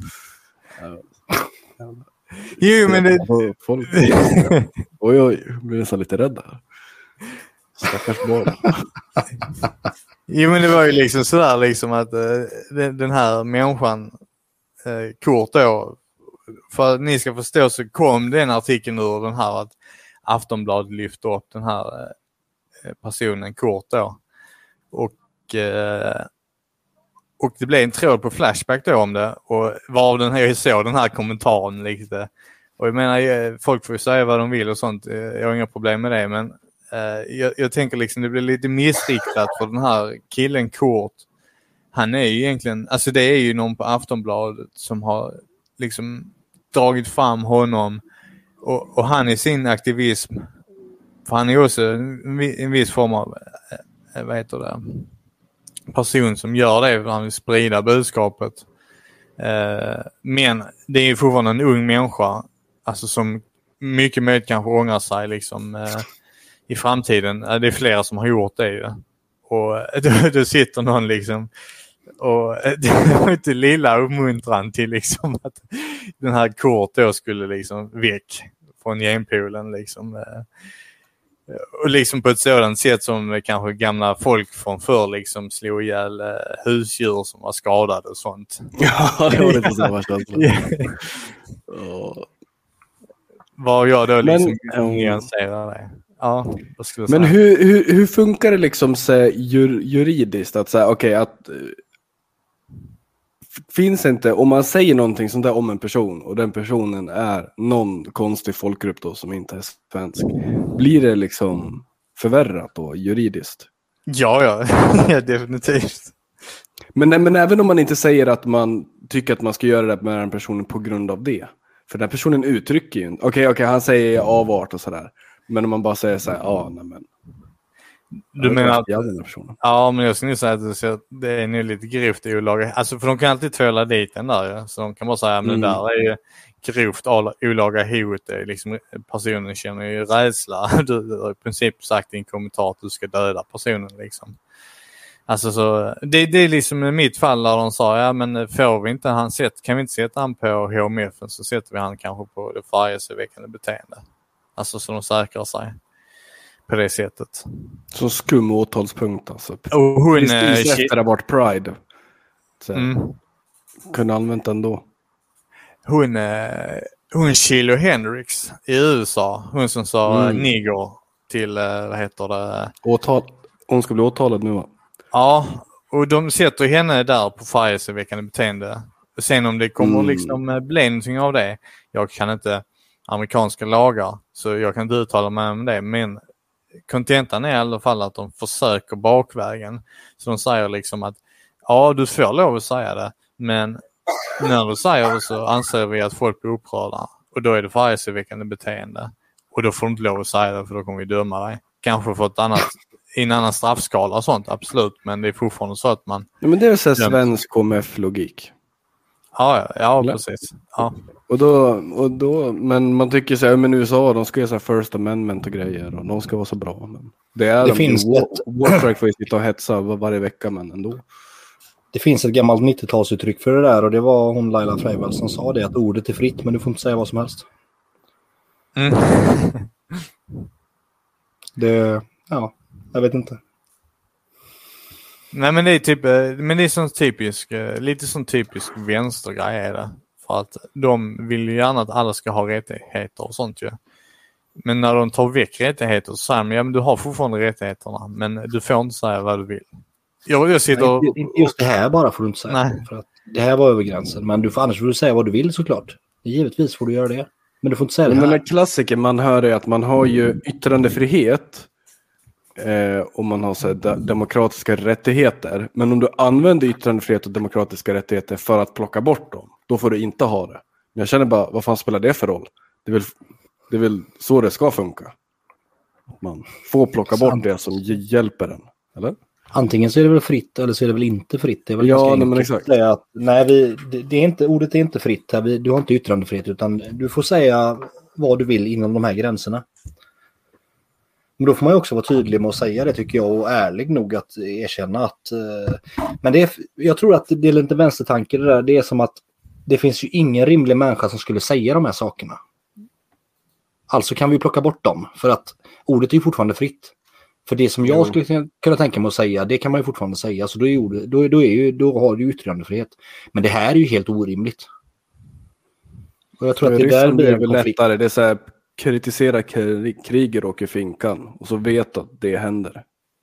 Speaker 3: Jo, men det...
Speaker 4: Folk... oj, oj, jag blir nästan lite rädd här. Stackars barn.
Speaker 3: Jo, men det var ju liksom sådär liksom att uh, den, den här människan uh, Kurt då, för att ni ska förstå så kom den artikeln ur den här att Aftonbladet lyfte upp den här uh, personen Kurt då. Och uh, och det blev en tråd på Flashback då om det, och var den här, jag såg den här kommentaren lite. Och jag menar, folk får ju säga vad de vill och sånt, jag har inga problem med det, men uh, jag, jag tänker liksom det blir lite missriktat för den här killen Kurt. Han är ju egentligen, alltså det är ju någon på Aftonbladet som har liksom dragit fram honom, och, och han i sin aktivism, för han är ju också en, en viss form av, uh, vad heter det, person som gör det för att han vill sprida budskapet. Eh, men det är ju fortfarande en ung människa, alltså som mycket möjligt kanske ångrar sig liksom, eh, i framtiden. Eh, det är flera som har gjort det ju. Och då, då sitter någon liksom, och det var inte lilla uppmuntran till liksom att den här Kurt då skulle liksom väck från genpoolen liksom. Eh, Och liksom på ett sådant sätt som kanske gamla folk från förr liksom slog ihjäl eh, husdjur som var skadade och sånt.
Speaker 4: Ja, det var lite så värsta.
Speaker 3: Var jag då liksom
Speaker 4: Men,
Speaker 3: nyanserade det. Ja, vad skulle jag
Speaker 4: men
Speaker 3: säga?
Speaker 4: hur, hur, hur funkar det liksom så jur, juridiskt att säga okej, okay, att finns inte, om man säger någonting sånt där om en person och den personen är någon konstig folkgrupp då som inte är svensk, blir det liksom förvärrat då juridiskt?
Speaker 3: Ja, ja, ja definitivt.
Speaker 4: Men, men även om man inte säger att man tycker att man ska göra det med den personen på grund av det. För den personen uttrycker ju inte, okej, okay, okej, okay, han säger avart och sådär. Men om man bara säger så här, ja, ah, nej men.
Speaker 3: Du menar att,
Speaker 4: personen.
Speaker 3: ja, men jag skulle säga att det är nu lite grovt olaga. Alltså för de kan alltid tvåla dit den där. Ja. Så de kan bara säga, men mm. det där är ju grovt olaga hot. Det är liksom, personen känner ju rädsla. Du, du har i princip sagt i en kommentar att du ska döda personen liksom. Alltså så, det, det är liksom i mitt fall där de sa, ja men får vi inte han sett, kan vi inte sätta han på H M F så sätter vi han kanske på det förargelseväckande beteende. Alltså så de säkrar sig på det sättet.
Speaker 4: Så skum åtalspunkt alltså.
Speaker 3: Och hon
Speaker 4: precis efter det har varit Pride. Så
Speaker 3: mm.
Speaker 4: kunde använt den då.
Speaker 3: Hon, hon Chilo Hendricks i U S A, hon som sa mm. nigger till, vad heter det?
Speaker 4: Åtal. Hon ska bli åtalad nu va?
Speaker 3: Ja, och de sätter henne där på förargelseväckande beteende. Och sen om det kommer mm. liksom bli någonting av det, jag kan inte amerikanska lagar så jag kan inte uttala mig om det, men kontentan är i alla fall att de försöker bakvägen. Så de säger liksom att ja, du får lov att säga det, men när du säger det så anser vi att folk blir upprörda och då är det förargelseväckande beteende. Och då får du inte lov att säga det, för då kommer vi döma dig. Kanske få ett annat, en annan straffskala och sånt, absolut. Men det är fortfarande så att man...
Speaker 4: Ja, men det är så här svensk K M F-logik.
Speaker 3: Ja, ja, ja precis. Ja.
Speaker 4: Och då, och då, men man tycker så här, men U S A, de ska göra så här First Amendment och grejer och de ska vara så bra. Men det är
Speaker 1: det
Speaker 4: de,
Speaker 1: finns
Speaker 4: War,
Speaker 1: ett...
Speaker 4: Warstrike får ju sitta och hetsa var, varje vecka, men ändå.
Speaker 1: Det finns ett gammalt nittiotalsuttryck för det där, och det var hon Laila Freivalds som sa det, att ordet är fritt men du får inte säga vad som helst.
Speaker 3: Mm.
Speaker 1: Det, ja, jag vet inte.
Speaker 3: Nej, men det är typ, men det är sån typisk, lite sån typisk vänstergrej är det. För att de vill ju gärna att alla ska ha rättigheter och sånt ju. Men när de tar väck rättigheter så säger de, ja men du har fortfarande rättigheterna, men du får inte säga vad du vill. Jag, jag sitter och...
Speaker 1: Nej, inte just det här bara får du inte säga.
Speaker 3: Nej.
Speaker 1: För att det här var över gränsen, men du får, annars får du säga vad du vill såklart. Givetvis får du göra det. Men du får inte säga det här.
Speaker 4: Men den klassiker man hör är att man har ju yttrandefrihet eh, och man har så här, de- demokratiska rättigheter. Men om du använder yttrandefrihet och demokratiska rättigheter för att plocka bort dem, då får du inte ha det. Men jag känner bara, vad fan spelar det för roll? Det är väl, det är väl så det ska funka. Man får plocka
Speaker 1: Sant.
Speaker 4: bort det som j- hjälper en, eller?
Speaker 1: Antingen så är det väl fritt eller så är det väl inte fritt. Det är väl
Speaker 4: Ja,
Speaker 1: ganska
Speaker 4: nej, men
Speaker 1: enkelt
Speaker 4: exakt.
Speaker 1: att säga att nej, vi, det, det är inte, ordet är inte fritt här. Vi, du har inte yttrandefrihet, utan du får säga vad du vill inom de här gränserna. Men då får man ju också vara tydlig med att säga det, tycker jag, och ärlig nog att erkänna att... Eh, men det är, jag tror att det är lite vänstertanke det där. Det är som att det finns ju ingen rimlig människa som skulle säga de här sakerna. Alltså kan vi plocka bort dem, för att ordet är ju fortfarande fritt. För det som jag skulle kunna tänka mig att säga, det kan man ju fortfarande säga. Så då, är, då, då, är ju, då har du yttrandefrihet. Men det här är ju helt orimligt. Och jag tror att det där blir en
Speaker 4: väl
Speaker 1: konflikt.
Speaker 4: lättare. Det är så här, kritisera krig, kriger och i finkan. Och så vet att det händer.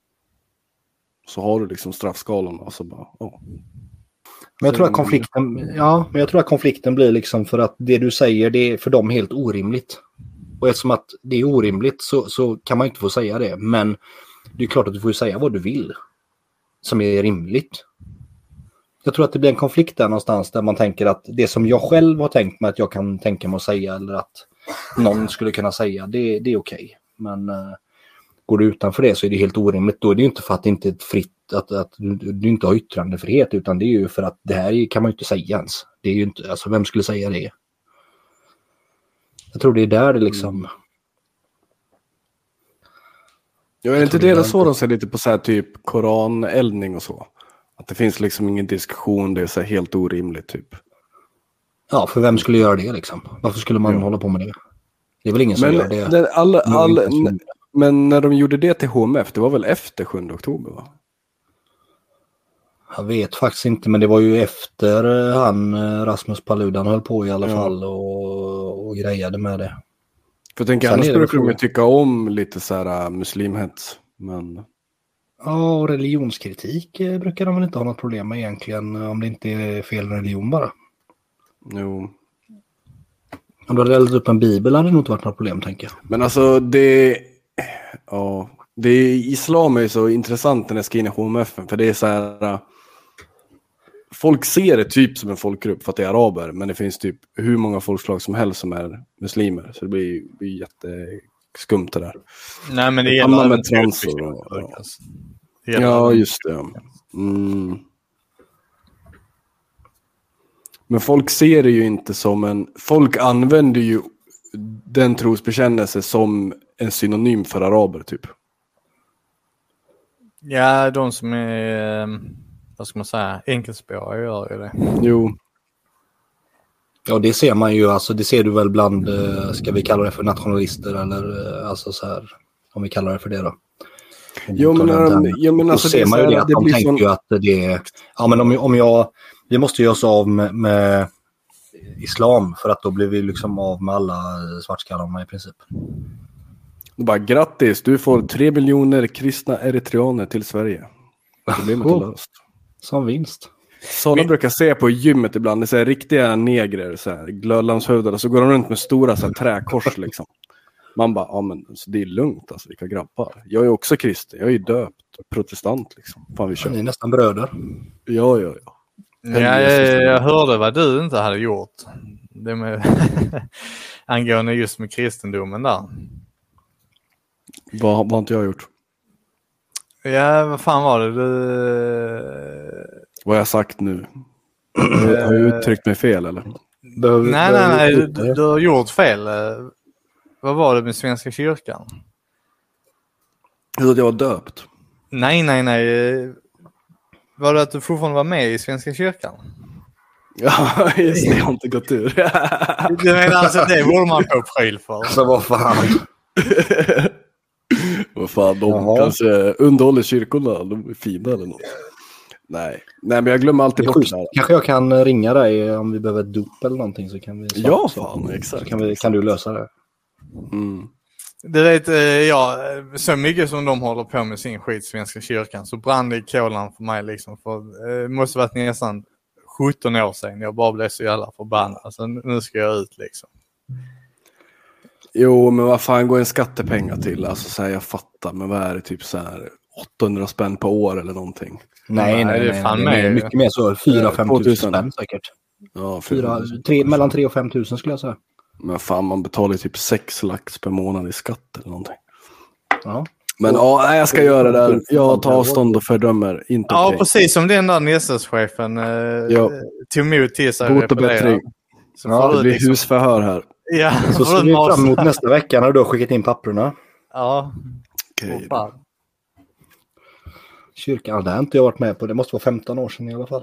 Speaker 4: Så har du liksom straffskalan och så bara, oh.
Speaker 1: Men jag tror att konflikten, ja, men jag tror att konflikten blir liksom för att det du säger, det är för dem helt orimligt. Och eftersom att det är orimligt så, så kan man inte få säga det. Men det är klart att du får säga vad du vill. Som är rimligt. Jag tror att det blir en konflikt där någonstans där man tänker att det som jag själv har tänkt mig att jag kan tänka mig att säga eller att någon skulle kunna säga, det, det är okej. Men uh, går du utanför det så är det helt orimligt. Då är det ju inte för att det inte är fritt, att, att du, du inte har yttrandefrihet, utan det är ju för att det här kan man ju inte säga ens. Det är ju inte, alltså vem skulle säga det? Jag tror det är där det liksom...
Speaker 4: Jag är inte det så de ser lite på så här typ koraneldning och så. Att det finns liksom ingen diskussion, det är så här helt orimligt typ.
Speaker 1: Ja, för vem skulle göra det liksom? Varför skulle man
Speaker 4: Ja.
Speaker 1: hålla på med det? Det är väl ingen som
Speaker 4: Men,
Speaker 1: gör det.
Speaker 4: det, alla, alla,
Speaker 1: Någon-
Speaker 4: men när de gjorde det till H M F, det var väl efter sjunde oktober va?
Speaker 1: Jag vet faktiskt inte, men det var ju efter eh, han eh, Rasmus Paludan höll på i alla
Speaker 4: Ja.
Speaker 1: fall och, och grejade med det.
Speaker 4: För jag tänker,
Speaker 1: Sen
Speaker 4: annars
Speaker 1: är det
Speaker 4: brukar de ju
Speaker 1: frågan.
Speaker 4: tycka om lite så här äh, muslimhets. Men
Speaker 1: Ja, och religionskritik eh, brukar de väl inte ha något problem med egentligen, om det inte är fel religion bara.
Speaker 4: jo.
Speaker 1: Om du hade eldat upp en bibel hade det nog inte varit något problem, tänker jag.
Speaker 4: Men alltså det... Ja, det är, islam är ju så intressant när jag ska in i H M F. För det är så här... äh, folk ser det typ som en folkgrupp för att det är araber. Men det finns typ hur många folkslag som helst som är muslimer. Så det blir, blir jätteskumt det där.
Speaker 3: Nej, men det
Speaker 4: Det
Speaker 3: gäller
Speaker 4: handlar
Speaker 3: även
Speaker 4: med transer
Speaker 3: till-
Speaker 4: och- ja.
Speaker 3: Det gäller
Speaker 4: Ja,
Speaker 3: även-
Speaker 4: just det. Mm. Men folk ser det ju inte som en... Folk använder ju den trosbekännelse som en synonym för araber, typ.
Speaker 3: Ja, de som är, eh, vad ska man säga, enkelspåriga gör ju det.
Speaker 4: Jo.
Speaker 1: Ja, det ser man ju, alltså det ser du väl bland, eh, ska vi kalla det för nationalister eller eh, alltså så här, om vi kallar det för det då.
Speaker 4: Jo, men,
Speaker 1: Den-
Speaker 4: um,
Speaker 1: den-
Speaker 4: jo, men
Speaker 1: Då
Speaker 4: alltså det, är
Speaker 1: ser
Speaker 4: så
Speaker 1: man ju
Speaker 4: här,
Speaker 1: det att
Speaker 4: det
Speaker 1: de
Speaker 4: blir
Speaker 1: tänker
Speaker 4: sån...
Speaker 1: ju att det är, ja men om, om jag, vi måste göra oss av med, med islam för att då blir vi liksom av med alla svartskallarna i princip.
Speaker 4: Bara, grattis, du får tre miljoner kristna eritreaner till Sverige. Problemet är
Speaker 1: Oh.
Speaker 4: löst.
Speaker 1: Som vinst.
Speaker 4: Sådana brukar se på gymmet ibland. Det är så här, riktiga negrer, så här, glödlammshövdar. Och så går de runt med stora så här, träkors liksom. Man bara, ja men så det är lugnt alltså, vilka grabbar. Jag är också kristen, jag är ju döpt, protestant liksom. Fan vi kör.
Speaker 1: Ni är nästan bröder.
Speaker 4: Ja, ja, ja.
Speaker 3: Ja, jag, jag hörde vad du inte hade gjort. Det med angående just med kristendomen där.
Speaker 4: Vad, vad har inte jag gjort?
Speaker 3: Ja, vad fan var det? Du...
Speaker 4: Vad har jag sagt nu? Har jag uttryckt mig fel eller?
Speaker 1: Behöver,
Speaker 3: nej,
Speaker 1: behöver
Speaker 3: nej, nej.
Speaker 1: du,
Speaker 3: Du, du har gjort fel. Vad var det med Svenska kyrkan?
Speaker 4: Hur att jag var döpt?
Speaker 3: Nej, nej, nej. Var det att du fortfarande var med i Svenska kyrkan?
Speaker 4: Ja, just det. Jag har inte gått ur.
Speaker 3: Du menar alltså det borde man få pryl för?
Speaker 1: Så vad fan?
Speaker 4: Vad fan, de
Speaker 1: Jaha.
Speaker 4: kanske underhåller kyrkorna. De är fina eller något. Nej, nej men jag glömmer alltid
Speaker 1: Det är
Speaker 4: bort
Speaker 1: schysst.
Speaker 4: det här.
Speaker 1: Kanske jag kan ringa dig om vi behöver ett dop eller någonting så kan vi...
Speaker 4: Ja,
Speaker 1: så,
Speaker 4: fan, exakt.
Speaker 1: Så kan, vi, kan du lösa det.
Speaker 4: Mm.
Speaker 3: Du vet, eh, ja, så mycket som de håller på med sin skit, Svenska kyrkan, så brann det i kolan för mig liksom. För det eh, måste varit nästan sjutton år sedan jag bara blev så jävla förbannad. Alltså nu ska jag ut liksom.
Speaker 4: Jo, men vad fan går en skattepengar till? Alltså så här, jag fattar, men vad är det typ så här åttahundra spänn per år eller någonting?
Speaker 1: Nej, nej,
Speaker 3: det är
Speaker 1: nej.
Speaker 3: fan
Speaker 1: nej,
Speaker 3: med.
Speaker 1: mycket mer så. fyra fem
Speaker 4: två tusen.
Speaker 1: tusen spänn säkert.
Speaker 4: Ja,
Speaker 1: Fyra, tre, mellan tre och fem tusen skulle jag säga.
Speaker 4: Men fan, man betalar ju typ sex lax per månad i skatt eller någonting.
Speaker 1: Ja.
Speaker 4: Men ja, nej, jag ska göra det där. Jag tar avstånd och fördömer. Inte
Speaker 3: Ja,
Speaker 4: okej.
Speaker 3: precis som den där Nesses-chefen eh,
Speaker 4: Ja.
Speaker 3: tog emot till sig.
Speaker 4: Bot och
Speaker 3: refererade.
Speaker 4: bättring.
Speaker 3: Så
Speaker 4: Ja,
Speaker 3: får
Speaker 4: det
Speaker 3: du
Speaker 4: blir
Speaker 3: liksom-
Speaker 4: husförhör här.
Speaker 3: Ja,
Speaker 1: Så
Speaker 3: får
Speaker 1: ser
Speaker 3: du
Speaker 1: vi
Speaker 3: masa.
Speaker 1: fram emot nästa vecka när du har skickat in papperna.
Speaker 3: Ja,
Speaker 4: Okej.
Speaker 3: åh, fan.
Speaker 1: Kyrkan, det har inte jag varit med på. Det måste vara femton år sedan i alla fall.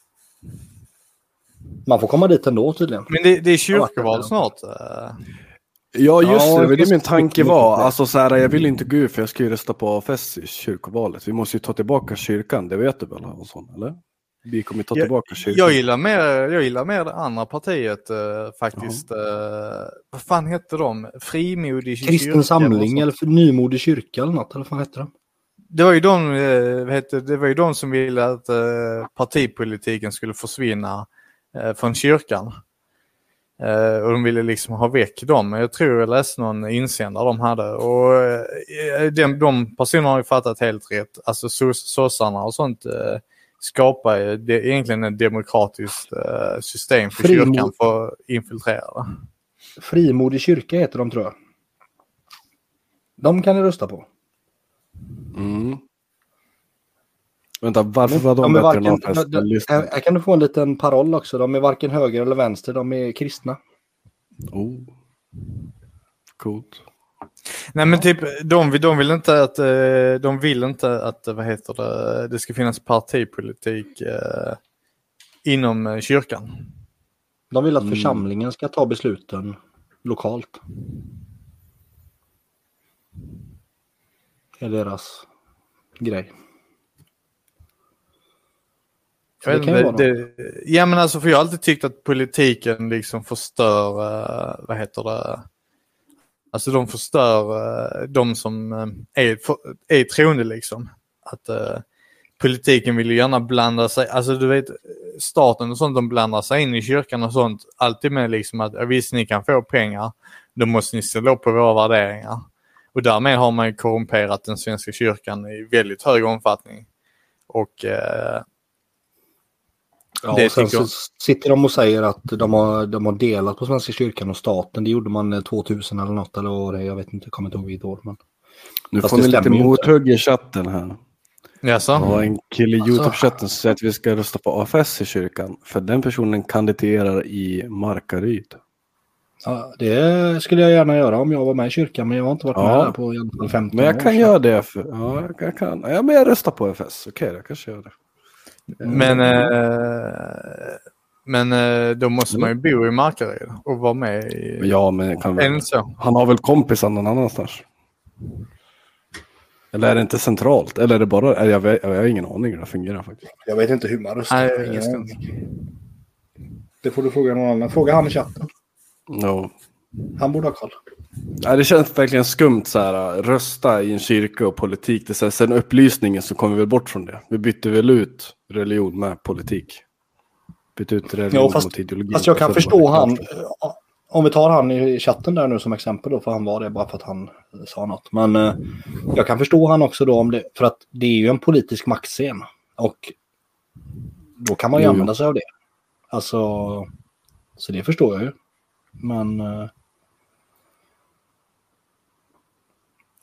Speaker 1: Man får komma dit ändå tydligen.
Speaker 3: Men det, det är kyrkoval snart. eh.
Speaker 4: Ja, just
Speaker 1: Ja,
Speaker 4: det. Det var det
Speaker 1: just
Speaker 4: min
Speaker 1: det.
Speaker 4: tanke var. Alltså så här, jag vill inte gå ut för jag ska ju rösta på A F S i kyrkovalet. Vi måste ju ta tillbaka kyrkan, det vet du väl? Och sånt, eller? Vi kommer ta
Speaker 3: Jag-
Speaker 4: tillbaka kyrkan.
Speaker 3: Jag gillar mer, jag gillar mer det andra partiet eh, faktiskt. Eh, vad fan hette de? Frimodig kyrka.
Speaker 1: Kristen samling eller för nymodig kyrka eller något. Eller vad fan heter det?
Speaker 3: Det var ju de, eh, vad heter, det var ju de som ville att eh, partipolitiken skulle försvinna eh, från kyrkan. Eh, och de ville liksom ha väck dem. Jag tror jag läste någon insändare de hade. Och eh, de, de personerna har ju fattat helt rätt. Alltså sos- sossarna och sånt eh, skapar ju det, egentligen ett demokratiskt eh, system för
Speaker 1: Frimod-
Speaker 3: kyrkan för att infiltrera.
Speaker 1: Frimodig kyrka heter de tror jag. De kan ni rösta på.
Speaker 4: Mm. Vänta, varför var de,
Speaker 1: De är
Speaker 4: bättre än
Speaker 1: varken,
Speaker 4: A F S?
Speaker 1: de, de, här här kan du få en liten paroll också. De är varken höger eller vänster. De är kristna.
Speaker 4: Oh. Coolt.
Speaker 3: Nej men typ, de, de vill inte att, eh, de vill inte att, vad heter det, det ska finnas partipolitik eh, inom eh, kyrkan.
Speaker 1: De vill att
Speaker 4: Mm.
Speaker 1: församlingen ska ta besluten lokalt. Det är deras grej. Så
Speaker 3: Jag
Speaker 1: det
Speaker 3: vet
Speaker 1: kan ju
Speaker 3: inte,
Speaker 1: vara något.
Speaker 3: det, ja men alltså för jag har alltid tyckt att politiken liksom förstör, eh, vad heter det, alltså de förstör eh, de som eh, är, för, är troende liksom. Att eh, politiken vill ju gärna blanda sig, alltså du vet staten och sånt, de blandar sig in i kyrkan och sånt, alltid med liksom att ja, visst ni kan få pengar, då måste ni ställa upp på våra värderingar. Och därmed har man ju korrumperat den svenska kyrkan i väldigt hög omfattning. Och eh,
Speaker 1: Ja,
Speaker 3: det
Speaker 1: och sen
Speaker 3: tycker
Speaker 1: så
Speaker 3: jag.
Speaker 1: sitter de och säger att de har, de har delat på Svenska kyrkan och staten. Det gjorde man eh, tvåtusen eller något. Eller vad det är. Jag vet inte, jag kommer inte ihåg vilket år. Men...
Speaker 4: Nu
Speaker 1: Fast
Speaker 4: får
Speaker 1: det
Speaker 4: ni lite
Speaker 1: stämmer ju inte.
Speaker 4: mothugg i chatten här.
Speaker 3: Jaså?
Speaker 4: Ja, en kille i
Speaker 1: Alltså-
Speaker 4: YouTube-chatten som säger att vi ska rösta på A F S i kyrkan. För den personen kandiderar i Markaryd.
Speaker 1: Ja, det skulle jag gärna göra om jag var med i kyrkan. Men jag har inte varit med
Speaker 4: Ja.
Speaker 1: där på i alla fall femton
Speaker 4: Men jag
Speaker 1: år,
Speaker 4: kan
Speaker 1: så-
Speaker 4: göra det. För, ja, jag kan- jag kan. Ja, men jag röstar på A F S. Okej, jag kanske gör det.
Speaker 3: Men, eh, men eh, då måste man ju bo i Markaryd och vara med i...
Speaker 4: Ja, men kan
Speaker 3: Är det
Speaker 4: väl,
Speaker 3: inte så?
Speaker 4: han har väl kompisar någon annanstans? Eller är det inte centralt? Eller är det bara... är Jag, vet- jag har ingen aning hur det fungerar faktiskt.
Speaker 1: Jag vet inte hur man röstar.
Speaker 3: Nej,
Speaker 1: Ingen
Speaker 3: jag ska
Speaker 1: aning. Det får du fråga någon annan. Fråga han i chatten.
Speaker 4: No.
Speaker 1: Han borde ha koll.
Speaker 4: Ja, det känns verkligen skumt så här, rösta i en kyrka och politik. Det är så här, sen upplysningen så kommer vi väl bort från det. Vi bytte väl ut religion med politik. Bytte ut religion
Speaker 1: Ja, fast,
Speaker 4: mot ideologi.
Speaker 1: fast jag kan
Speaker 4: Så det
Speaker 1: förstå
Speaker 4: var
Speaker 1: han.
Speaker 4: klart.
Speaker 1: Om vi tar han i chatten där nu som exempel då. För han var det bara för att han sa något. Men eh, jag kan förstå han också då om det. För att det är ju en politisk maktscen. Och då kan man ju
Speaker 4: Jo, jo.
Speaker 1: använda sig av det. Alltså. Så det förstår jag ju. Men. Eh,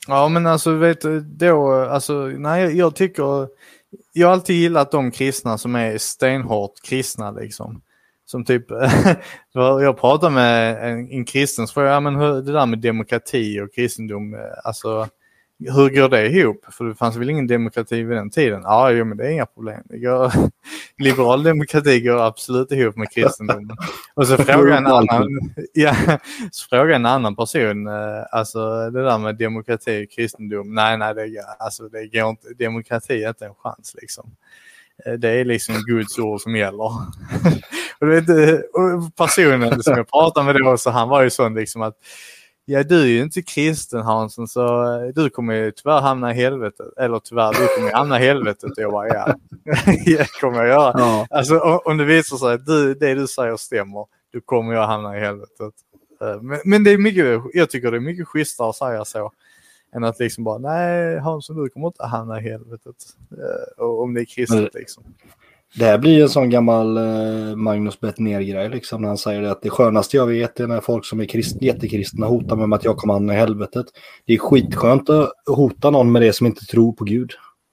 Speaker 3: Ja, men alltså vet du, då, alltså, nej, jag tycker, jag har alltid gillat de kristna som är stenhårt kristna liksom. Som typ, jag pratade med en, en kristen så frågade jag, men hur, det där med demokrati och kristendom, alltså hur går det ihop? För det fanns väl ingen demokrati vid den tiden? Ja, jo, men det är inga problem. Det går, liberal demokrati går absolut ihop med kristendomen. Och så frågar en annan, ja, så frågar en annan person, alltså det där med demokrati och kristendom, nej, nej, det, alltså, det går inte, demokrati är inte en chans liksom. Det är liksom Guds ord som gäller. Och du vet, och personen som jag pratade med då, så han var ju sån liksom att ja, du är ju inte kristen, Hansson, så du kommer ju tyvärr hamna i helvetet. Eller tyvärr, du kommer ju hamna i helvetet. Och jag bara, ja, det kommer jag göra. Ja. Alltså, om det visar sig att du, det du säger stämmer, då kommer jag hamna i helvetet. Men, men det är mycket, jag tycker det är mycket schysstare att säga så. Än att liksom bara, nej Hansson, du kommer inte hamna i helvetet. Om det är kristet liksom.
Speaker 1: Det här blir en sån gammal eh, Magnus Bettner-grej liksom, när han säger det, att det skönaste jag vet är när folk som är krist, jättekristna hotar med att jag kommer hamna i helvetet. Det är skitskönt att hota någon med det som inte tror på Gud.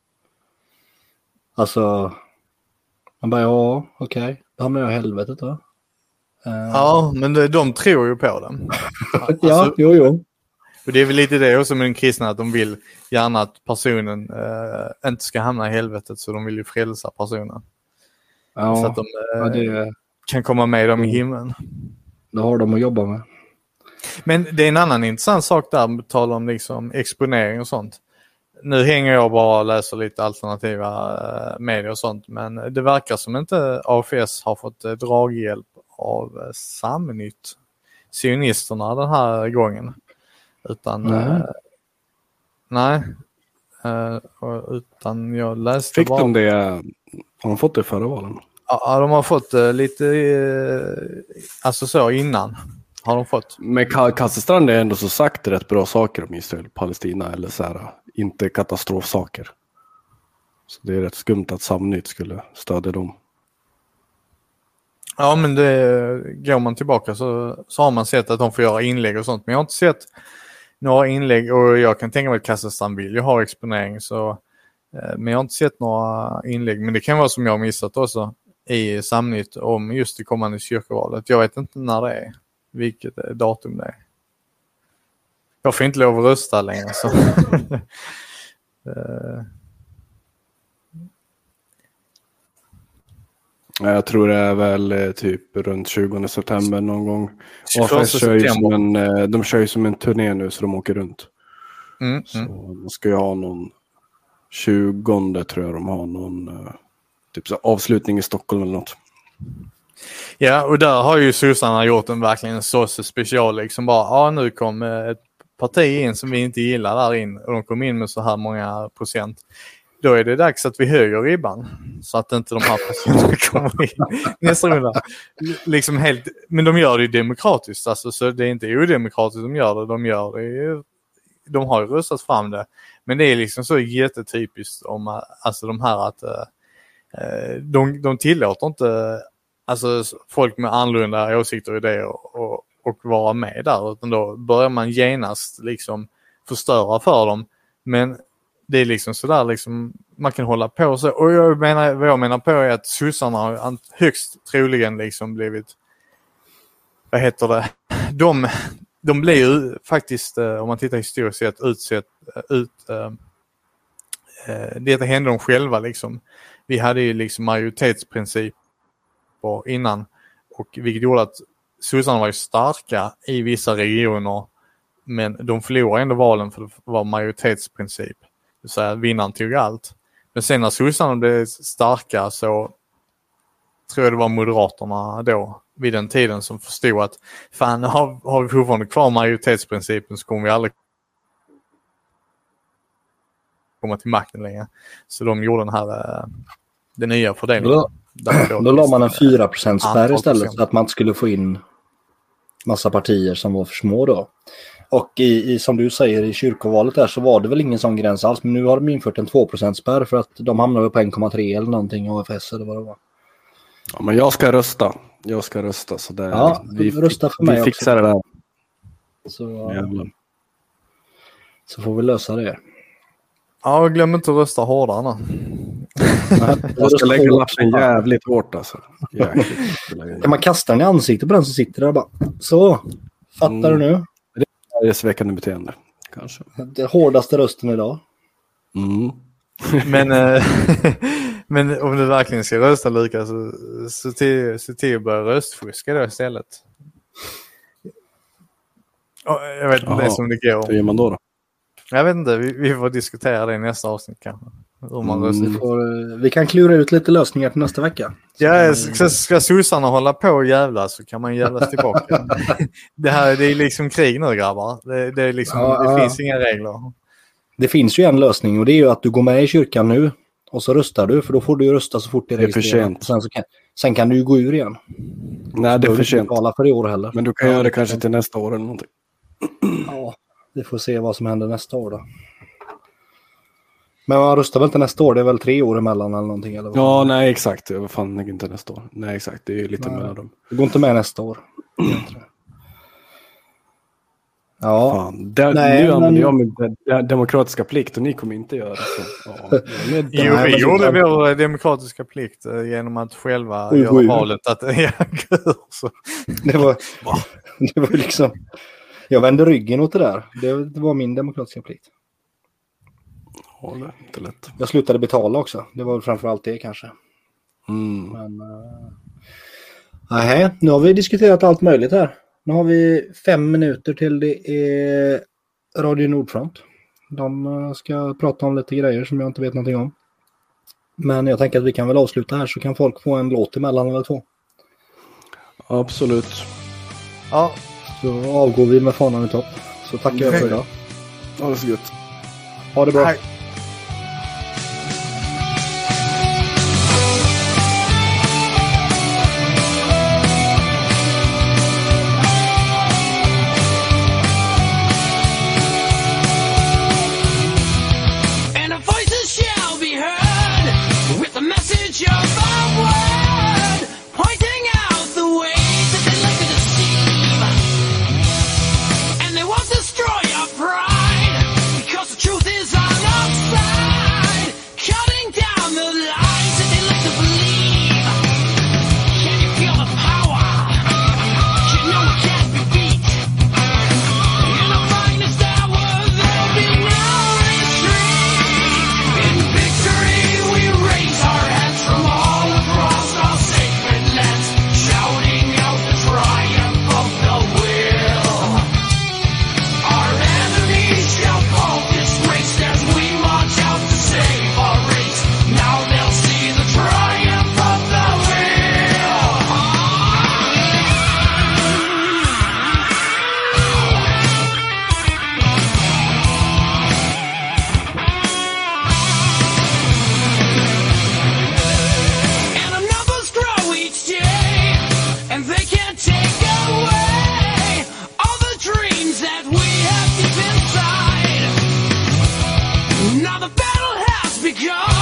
Speaker 1: Alltså, man bara, ja, okej, okay. Då hamnar jag i helvetet då. Uh...
Speaker 3: Ja, men de, de tror ju på den. Alltså,
Speaker 1: ja, jo, jo.
Speaker 3: Och det är väl lite det också med den kristna, att de vill gärna att personen eh, inte ska hamna i helvetet, så de vill ju frälsa personen.
Speaker 1: Ja,
Speaker 3: så att de eh,
Speaker 1: ja, det...
Speaker 3: kan komma med dem i himlen.
Speaker 1: Det har de att jobba med.
Speaker 3: Men det är en annan intressant sak där, att tala om liksom exponering och sånt. Nu hänger jag bara och läser lite alternativa eh, medier och sånt, men det verkar som inte A F S har fått eh, draghjälp av eh, Samnytt, sionisterna den här gången. Utan nej, eh, nej eh, utan jag läste
Speaker 4: Fick
Speaker 3: bara...
Speaker 4: de det, har de fått det förra valen?
Speaker 3: Ja, de har fått eh, lite eh, alltså så innan har de fått.
Speaker 4: Men Kasselstrand är ändå så sagt rätt bra saker om Israel och Palestina, eller så här, inte katastrofsaker. Så det är rätt skumt att Samnytt skulle stödja dem.
Speaker 3: Ja, men det, går man tillbaka så, så har man sett att de får göra inlägg och sånt. Men jag har inte sett några inlägg, och jag kan tänka mig att Kasselstrand vill ju ha exponering, så, eh, men jag har inte sett några inlägg. Men det kan vara som jag har missat också i Samnytt om just det kommande kyrkovalet. Jag vet inte när det är, vilket datum det är. Jag får inte lov att rösta längre. Så. uh.
Speaker 4: Jag tror det är väl typ runt tjugonde september någon gång. A F S kör ju som en, de kör ju som en turné nu, så de åker runt.
Speaker 3: Mm,
Speaker 4: så
Speaker 3: mm.
Speaker 4: de ska ju ha någon tjugonde tror jag de har någon typ så avslutning i Stockholm eller något.
Speaker 3: Ja, och där har ju sossarna gjort en verkligen så special liksom, bara, ja, nu kom ett parti in som vi inte gillar där in, och de kom in med så här många procent. Då är det dags att vi höjer ribban, så att inte de här personerna kommer in nästa runda. Liksom helt, men de gör det ju demokratiskt, alltså, så det är inte odemokratiskt de gör det, de gör det ju, de har ju röstat fram det. Men det är liksom så jättetypiskt om, alltså de här att uh, de, de tillåter inte alltså folk med annorlunda åsikter och idéer och, och, och vara med där, utan då börjar man genast liksom förstöra för dem. Men det är liksom sådär liksom, man kan hålla på så. Och jag menar, vad jag menar på är att sossarna har högst troligen liksom blivit, vad heter det, de, de blir ju faktiskt, om man tittar historiskt sett, utsett ut, äh, det hände de själva liksom. Vi hade ju liksom majoritetsprincip innan, och vilket gjorde att sossarna var ju starka i vissa regioner, men de förlorade ändå valen för det var majoritetsprincip. Det vill säga vinnaren tog allt. Men sen när sossarna blev starka, så tror jag det var Moderaterna då vid den tiden som förstod att fan, har, har vi fortfarande kvar majoritetsprincipen så kommer vi aldrig komma till makten längre. Så de gjorde den här den nya fördelningen.
Speaker 1: Då, då la man en fyra procent spärr istället, så att man skulle få in massa partier som var för små då. Och i, i, som du säger, i kyrkovalet där så var det väl ingen sån gräns alls, men nu har de infört en två procent spärr för att de hamnar på en komma tre eller någonting, A F S eller vad det var.
Speaker 4: Ja, men jag ska rösta. Jag ska rösta, så där.
Speaker 1: Ja,
Speaker 4: vi
Speaker 1: rösta för mig
Speaker 4: vi fixar
Speaker 1: också.
Speaker 4: det där.
Speaker 1: Så,
Speaker 4: Jävlar.
Speaker 1: Så får vi lösa det.
Speaker 3: Ja, glöm inte att rösta hårdare.
Speaker 4: Jag ska lägga lappen jävligt hårt alltså. Jäkligt.
Speaker 1: Kan man kasta den i ansiktet på den som sitter där och bara, så, fattar mm. du nu?
Speaker 4: Det är sväckande beteende, kanske.
Speaker 1: Det hårdaste rösten idag.
Speaker 4: Mm.
Speaker 3: Men, äh, men om du verkligen ska rösta lika så se till, se till att börja röstfuska då istället. Oh, jag vet inte Aha, det som det går.
Speaker 4: Hur gör man då då?
Speaker 3: Jag vet inte, vi, vi får diskutera det i nästa avsnitt kanske. Hur man
Speaker 1: mm. vi, får, vi kan klura ut lite lösningar till nästa vecka.
Speaker 3: Ja, ska, ska sossarna hålla på och jävla så kan man jävlas tillbaka. det här det är liksom krig nu, grabbar. Det, det, är liksom, ja, det ja. finns inga regler.
Speaker 1: Det finns ju en lösning och det är ju att du går med i kyrkan nu och så röstar du, för då får du ju rösta så fort det är registrerat. Sen, så kan, sen kan du ju gå ur igen.
Speaker 4: Nej, det är för sent.
Speaker 1: För i år heller.
Speaker 4: Men du kan ja, göra det kanske till nästa år eller någonting.
Speaker 1: Ja, vi får se vad som händer nästa år då. Men man röstar väl inte nästa år? Det är väl tre år emellan eller någonting? Eller vad?
Speaker 4: Ja, nej exakt. Vad fan, är inte nästa år. Nej exakt, det är ju lite mellan dem.
Speaker 1: Det går inte med nästa år.
Speaker 4: Ja, fan. Det, nej, nu använder men... jag min de- demokratiska plikt och ni kommer inte göra så. Ja,
Speaker 3: med... jo, vi gjorde vår demokratiska plikt genom att själva oj, göra oj. valet att så.
Speaker 1: Det var det var liksom jag vände ryggen åt det där. Det, det var min demokratiska plikt.
Speaker 4: Ja, det är inte lätt.
Speaker 1: Jag slutade betala också. Det var framförallt det kanske.
Speaker 4: Mm.
Speaker 1: Men uh... nej, nu har vi diskuterat allt möjligt här. Nu har vi fem minuter till det är Radio Nordfront. De ska prata om lite grejer som jag inte vet någonting om. Men jag tänker att vi kan väl avsluta här så kan folk få en låt emellan eller två.
Speaker 4: Absolut.
Speaker 3: Ja.
Speaker 1: Så avgår vi med fanan i topp. Så tackar jag för idag.
Speaker 4: Ha det så gott.
Speaker 1: Ha det bra.
Speaker 3: Hej.
Speaker 6: Now the battle has begun.